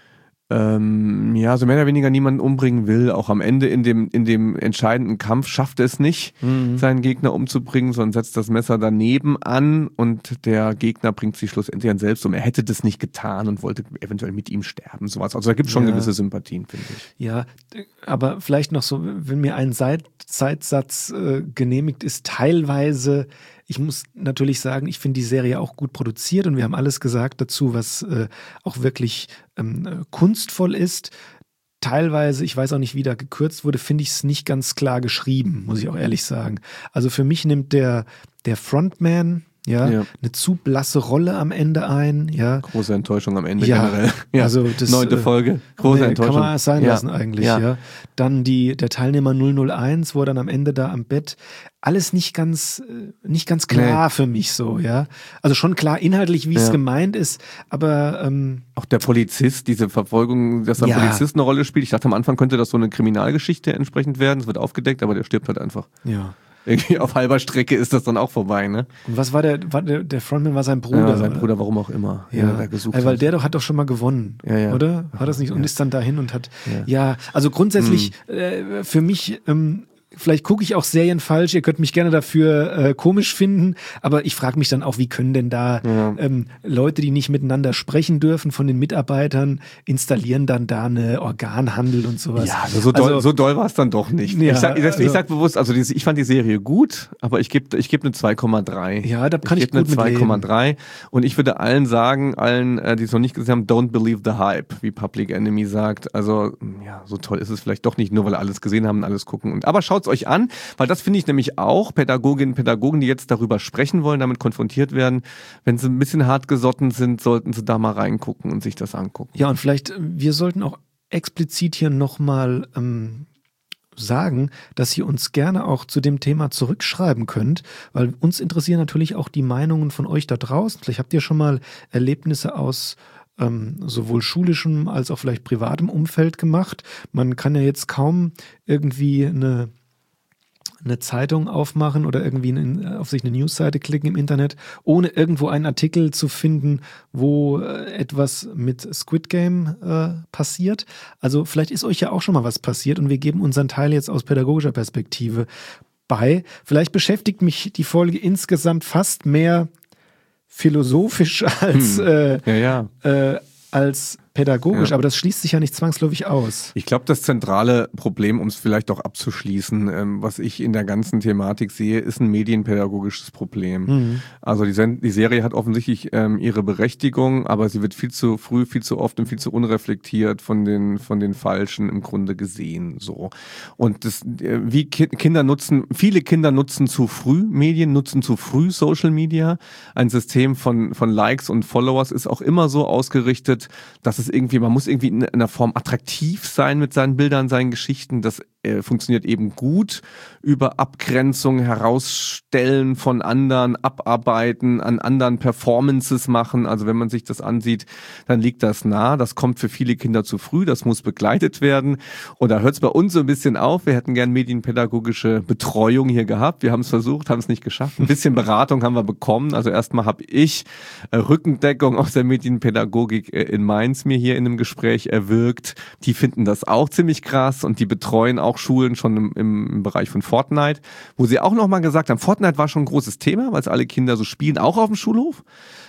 ähm, ja, so mehr oder weniger niemanden umbringen will. Auch am Ende in dem, in dem entscheidenden Kampf schafft er es nicht, mhm. seinen Gegner umzubringen, sondern setzt das Messer daneben an und der Gegner bringt sich schlussendlich an selbst um. Er hätte das nicht getan und wollte eventuell mit ihm sterben. Sowas. Also da gibt es schon ja. gewisse Sympathien, finde ich. Ja, aber vielleicht noch so, wenn mir ein Seit- Zeitsatz äh, genehmigt ist, teilweise, ich muss natürlich sagen, ich finde die Serie auch gut produziert und wir haben alles gesagt dazu, was äh, auch wirklich ähm, kunstvoll ist. Teilweise, ich weiß auch nicht, wie da gekürzt wurde, finde ich es nicht ganz klar geschrieben, muss ich auch ehrlich sagen. Also für mich nimmt der, der Frontman ja, ja, eine zu blasse Rolle am Ende ein. Ja. Große Enttäuschung am Ende ja, generell. Ja, also das, neunte Folge, große nee, Enttäuschung. Kann man es sein ja. lassen eigentlich. Ja. Ja. Dann die, der Teilnehmer null null eins, wo er dann am Ende da am Bett, alles nicht ganz, nicht ganz klar nee. für mich so. Ja, also schon klar inhaltlich, wie es ja. gemeint ist, aber ähm, auch der Polizist, diese Verfolgung, dass ein ja. Polizist eine Rolle spielt. Ich dachte am Anfang könnte das so eine Kriminalgeschichte entsprechend werden. Es wird aufgedeckt, aber der stirbt halt einfach. Ja. Irgendwie auf halber Strecke ist das dann auch vorbei, ne? Und was war der, war der, der Frontman war sein Bruder? Ja, sein Bruder, warum auch immer. Ja, ja gesucht also, weil hat. Der doch hat doch schon mal gewonnen, ja, ja. oder? War das nicht? Und ja. ist dann dahin und hat, ja, ja also grundsätzlich hm. äh, für mich, ähm, vielleicht gucke ich auch Serien falsch, ihr könnt mich gerne dafür äh, komisch finden, aber ich frage mich dann auch, wie können denn da ja. ähm, Leute, die nicht miteinander sprechen dürfen von den Mitarbeitern, installieren dann da eine Organhandel und sowas. Ja, also so doll, also, so doll war es dann doch nicht. Ja, ich, sag, ich, also, ich sag bewusst, also die, ich fand die Serie gut, aber ich gebe ich geb eine zwei Komma drei. Ja, da kann ich, ich gut eine zwei Komma drei und ich würde allen sagen, allen, äh, die es noch nicht gesehen haben, don't believe the hype, wie Public Enemy sagt. Also ja, so toll ist es vielleicht doch nicht, nur weil alles gesehen haben und alles gucken. Und aber schaut euch an, weil das finde ich nämlich auch, Pädagoginnen und Pädagogen, die jetzt darüber sprechen wollen, damit konfrontiert werden, wenn sie ein bisschen hartgesotten sind, sollten sie da mal reingucken und sich das angucken. Ja, und vielleicht, wir sollten auch explizit hier nochmal ähm, sagen, dass ihr uns gerne auch zu dem Thema zurückschreiben könnt, weil uns interessieren natürlich auch die Meinungen von euch da draußen. Vielleicht habt ihr schon mal Erlebnisse aus ähm, sowohl schulischem als auch vielleicht privatem Umfeld gemacht. Man kann ja jetzt kaum irgendwie eine eine Zeitung aufmachen oder irgendwie in, auf sich eine Newsseite klicken im Internet, ohne irgendwo einen Artikel zu finden, wo äh, etwas mit Squid Game äh, passiert. Also vielleicht ist euch ja auch schon mal was passiert und wir geben unseren Teil jetzt aus pädagogischer Perspektive bei. Vielleicht beschäftigt mich die Folge insgesamt fast mehr philosophisch als, Hm. äh, Ja, ja. äh, als pädagogisch, Ja. aber das schließt sich ja nicht zwangsläufig aus. Ich glaube, das zentrale Problem, um es vielleicht auch abzuschließen, ähm, was ich in der ganzen Thematik sehe, ist ein medienpädagogisches Problem. Mhm. Also die, Sen- die Serie hat offensichtlich ähm, ihre Berechtigung, aber sie wird viel zu früh, viel zu oft und viel zu unreflektiert von den von den Falschen im Grunde gesehen. So und das, äh, wie Ki- Kinder nutzen, viele Kinder nutzen zu früh Medien, nutzen zu früh Social Media. Ein System von von Likes und Followers ist auch immer so ausgerichtet, dass es irgendwie, man muss irgendwie in einer Form attraktiv sein mit seinen Bildern, seinen Geschichten. Das äh, funktioniert eben gut über Abgrenzung, Herausstellen von anderen, Abarbeiten, an anderen Performances machen. Also wenn man sich das ansieht, dann liegt das nah. Das kommt für viele Kinder zu früh. Das muss begleitet werden. Und da hört es bei uns so ein bisschen auf. Wir hätten gern medienpädagogische Betreuung hier gehabt. Wir haben es versucht, haben es nicht geschafft. Ein bisschen Beratung haben wir bekommen. Also erstmal habe ich äh, Rückendeckung aus der Medienpädagogik äh, in Mainz mir hier in einem Gespräch erwirkt. Die finden das auch ziemlich krass und die betreuen auch Schulen schon im, im Bereich von Fortnite, wo sie auch nochmal gesagt haben, Fortnite war schon ein großes Thema, weil es alle Kinder so spielen, auch auf dem Schulhof.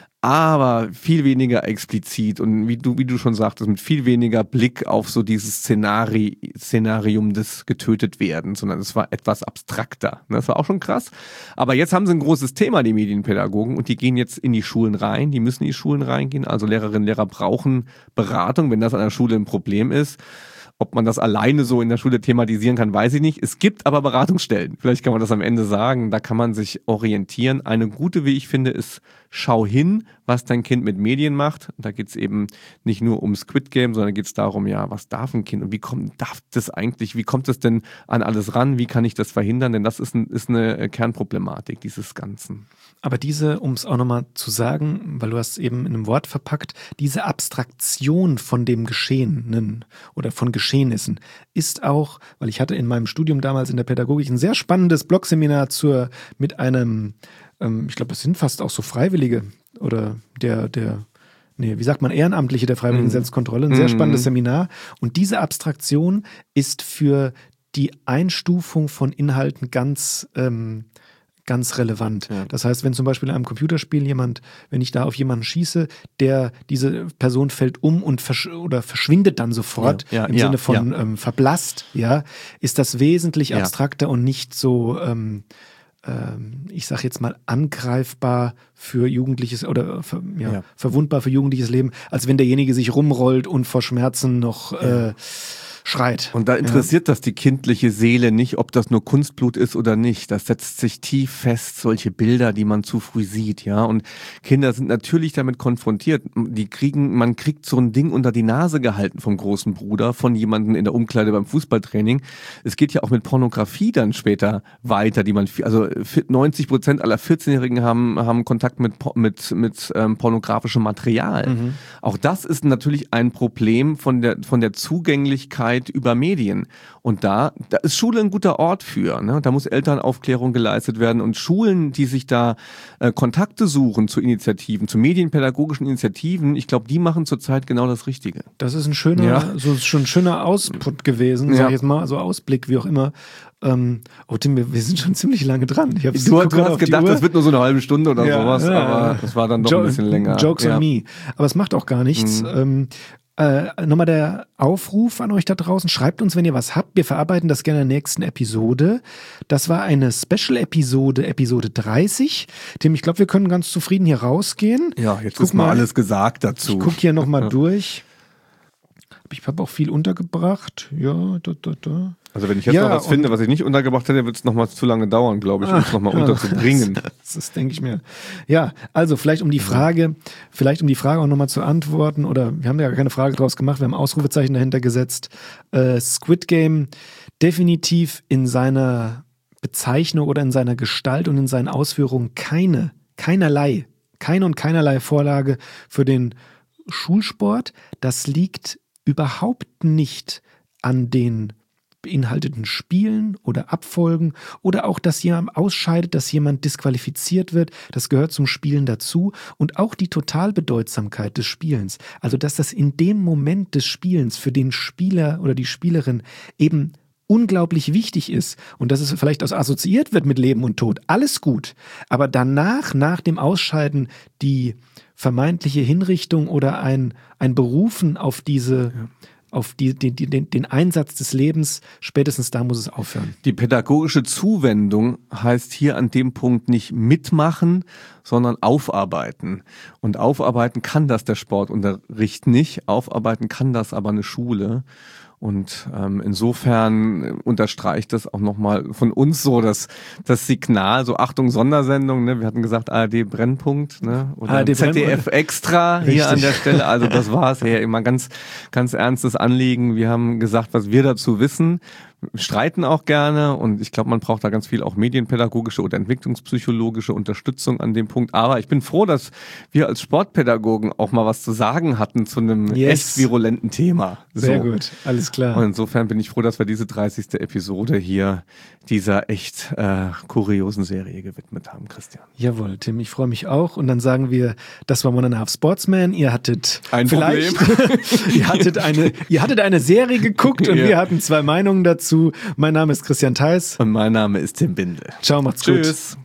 Aber viel weniger explizit und wie du, wie du schon sagtest, mit viel weniger Blick auf so dieses Szenari, Szenarium des getötet werden, sondern es war etwas abstrakter. Das war auch schon krass. Aber jetzt haben sie ein großes Thema, die Medienpädagogen, und die gehen jetzt in die Schulen rein, die müssen in die Schulen reingehen. Also Lehrerinnen und Lehrer brauchen Beratung, wenn das an der Schule ein Problem ist. Ob man das alleine so in der Schule thematisieren kann, weiß ich nicht. Es gibt aber Beratungsstellen. Vielleicht kann man das am Ende sagen. Da kann man sich orientieren. Eine gute, wie ich finde, ist, schau hin, was dein Kind mit Medien macht. Da geht es eben nicht nur um Squid Game, sondern geht es darum, ja, was darf ein Kind und wie kommt, darf das eigentlich, wie kommt es denn an alles ran? Wie kann ich das verhindern? Denn das ist, ein, ist eine Kernproblematik dieses Ganzen. Aber diese, um es auch nochmal zu sagen, weil du hast eben in einem Wort verpackt, diese Abstraktion von dem Geschehenen oder von Geschehnissen ist auch, weil ich hatte in meinem Studium damals in der Pädagogik ein sehr spannendes Blogseminar zur, mit einem, ähm, ich glaube, es sind fast auch so Freiwillige oder der, der, nee, wie sagt man, Ehrenamtliche der Freiwilligen Mhm. Selbstkontrolle, ein sehr Mhm. spannendes Seminar. Und diese Abstraktion ist für die Einstufung von Inhalten ganz, ähm, ganz relevant. Ja. Das heißt, wenn zum Beispiel in einem Computerspiel jemand, wenn ich da auf jemanden schieße, der, diese Person fällt um und versch oder verschwindet dann sofort, Ja, ja, im ja, Sinne von ja. ähm, verblasst, ja, ist das wesentlich Ja. abstrakter und nicht so, ähm, ähm, ich sag jetzt mal, angreifbar für jugendliches oder ver, ja, Ja. verwundbar für jugendliches Leben, als wenn derjenige sich rumrollt und vor Schmerzen noch äh, schreit. Und da interessiert das die kindliche Seele nicht, ob das nur Kunstblut ist oder nicht. Das setzt sich tief fest, solche Bilder, die man zu früh sieht, ja. Und Kinder sind natürlich damit konfrontiert. Die kriegen, man kriegt so ein Ding unter die Nase gehalten vom großen Bruder, von jemandem in der Umkleide beim Fußballtraining. Es geht ja auch mit Pornografie dann später weiter, die man, also neunzig Prozent aller vierzehnjährigen haben, haben Kontakt mit, mit, mit ähm, pornografischem Material. Mhm. Auch das ist natürlich ein Problem von der, von der Zugänglichkeit über Medien. Und da, da ist Schule ein guter Ort für. Ne? Da muss Elternaufklärung geleistet werden. Und Schulen, die sich da äh, Kontakte suchen zu Initiativen, zu medienpädagogischen Initiativen, ich glaube, die machen zurzeit genau das Richtige. Das ist ein schöner, Ja. so schon ein schöner Ausput gewesen, Ja. sag ich jetzt mal, so Ausblick, wie auch immer. Ähm, oh Tim, wir, wir sind schon ziemlich lange dran. Ich hab's- Du, guck du grad hast auf die gedacht, Uhr. das wird nur so eine halbe Stunde oder Ja, sowas, ja, aber ja. das war dann doch Jo- ein bisschen länger. Jokes ja. on me. Aber es macht auch gar nichts. Mhm. Ähm, äh, nochmal der Aufruf an euch da draußen. Schreibt uns, wenn ihr was habt. Wir verarbeiten das gerne in der nächsten Episode. Das war eine Special-Episode, Episode dreißig. Tim, ich glaube, wir können ganz zufrieden hier rausgehen. Ja, jetzt Guck ist mal mal, alles gesagt dazu. Ich gucke hier nochmal durch. Ich habe auch viel untergebracht. Ja, da, da, da. Also wenn ich jetzt Ja, noch was und- finde, was ich nicht untergebracht hätte, wird es noch mal zu lange dauern, glaube ich, um es noch mal Ja, unterzubringen. Das, das denke ich mir. Ja, also vielleicht um die Frage, vielleicht um die Frage auch nochmal zu antworten, oder wir haben ja gar keine Frage draus gemacht, wir haben Ausrufezeichen dahinter gesetzt. Äh, Squid Game definitiv in seiner Bezeichnung oder in seiner Gestalt und in seinen Ausführungen keine, keinerlei, keine und keinerlei Vorlage für den Schulsport, das liegt überhaupt nicht an den beinhalteten Spielen oder Abfolgen oder auch, dass jemand ausscheidet, dass jemand disqualifiziert wird. Das gehört zum Spielen dazu. Und auch die Totalbedeutsamkeit des Spielens. Also, dass das in dem Moment des Spielens für den Spieler oder die Spielerin eben unglaublich wichtig ist und dass es vielleicht auch assoziiert wird mit Leben und Tod. Alles gut. Aber danach, nach dem Ausscheiden, die vermeintliche Hinrichtung oder ein, ein Berufen auf diese... Ja. auf die, die, die, den, den Einsatz des Lebens, spätestens da muss es aufhören. Die pädagogische Zuwendung heißt hier an dem Punkt nicht mitmachen, sondern aufarbeiten. Und aufarbeiten kann das der Sportunterricht nicht, aufarbeiten kann das aber eine Schule. Und ähm, insofern unterstreicht das auch nochmal von uns so das, das Signal, so Achtung Sondersendung, ne? Wir hatten gesagt A R D Brennpunkt, ne? Oder A R D Z D F Extra hier Richtig. An der Stelle. Also das war es ja immer ganz, ganz ernstes Anliegen. Wir haben gesagt, was wir dazu wissen. Streiten auch gerne und ich glaube, man braucht da ganz viel auch medienpädagogische oder entwicklungspsychologische Unterstützung an dem Punkt. Aber ich bin froh, dass wir als Sportpädagogen auch mal was zu sagen hatten zu einem yes. echt virulenten Thema. So. Sehr gut, alles klar. Und insofern bin ich froh, dass wir diese dreißigste Episode hier dieser echt äh, kuriosen Serie gewidmet haben, Christian. Jawohl, Tim, ich freue mich auch. Und dann sagen wir, das war One and a Half Sportsman. Ihr hattet ein vielleicht, Problem. ihr hattet eine, ihr hattet eine Serie geguckt und ja. wir hatten zwei Meinungen dazu. Mein Name ist Christian Theis. Und mein Name ist Tim Bindel. Ciao, macht's Tschüss. gut.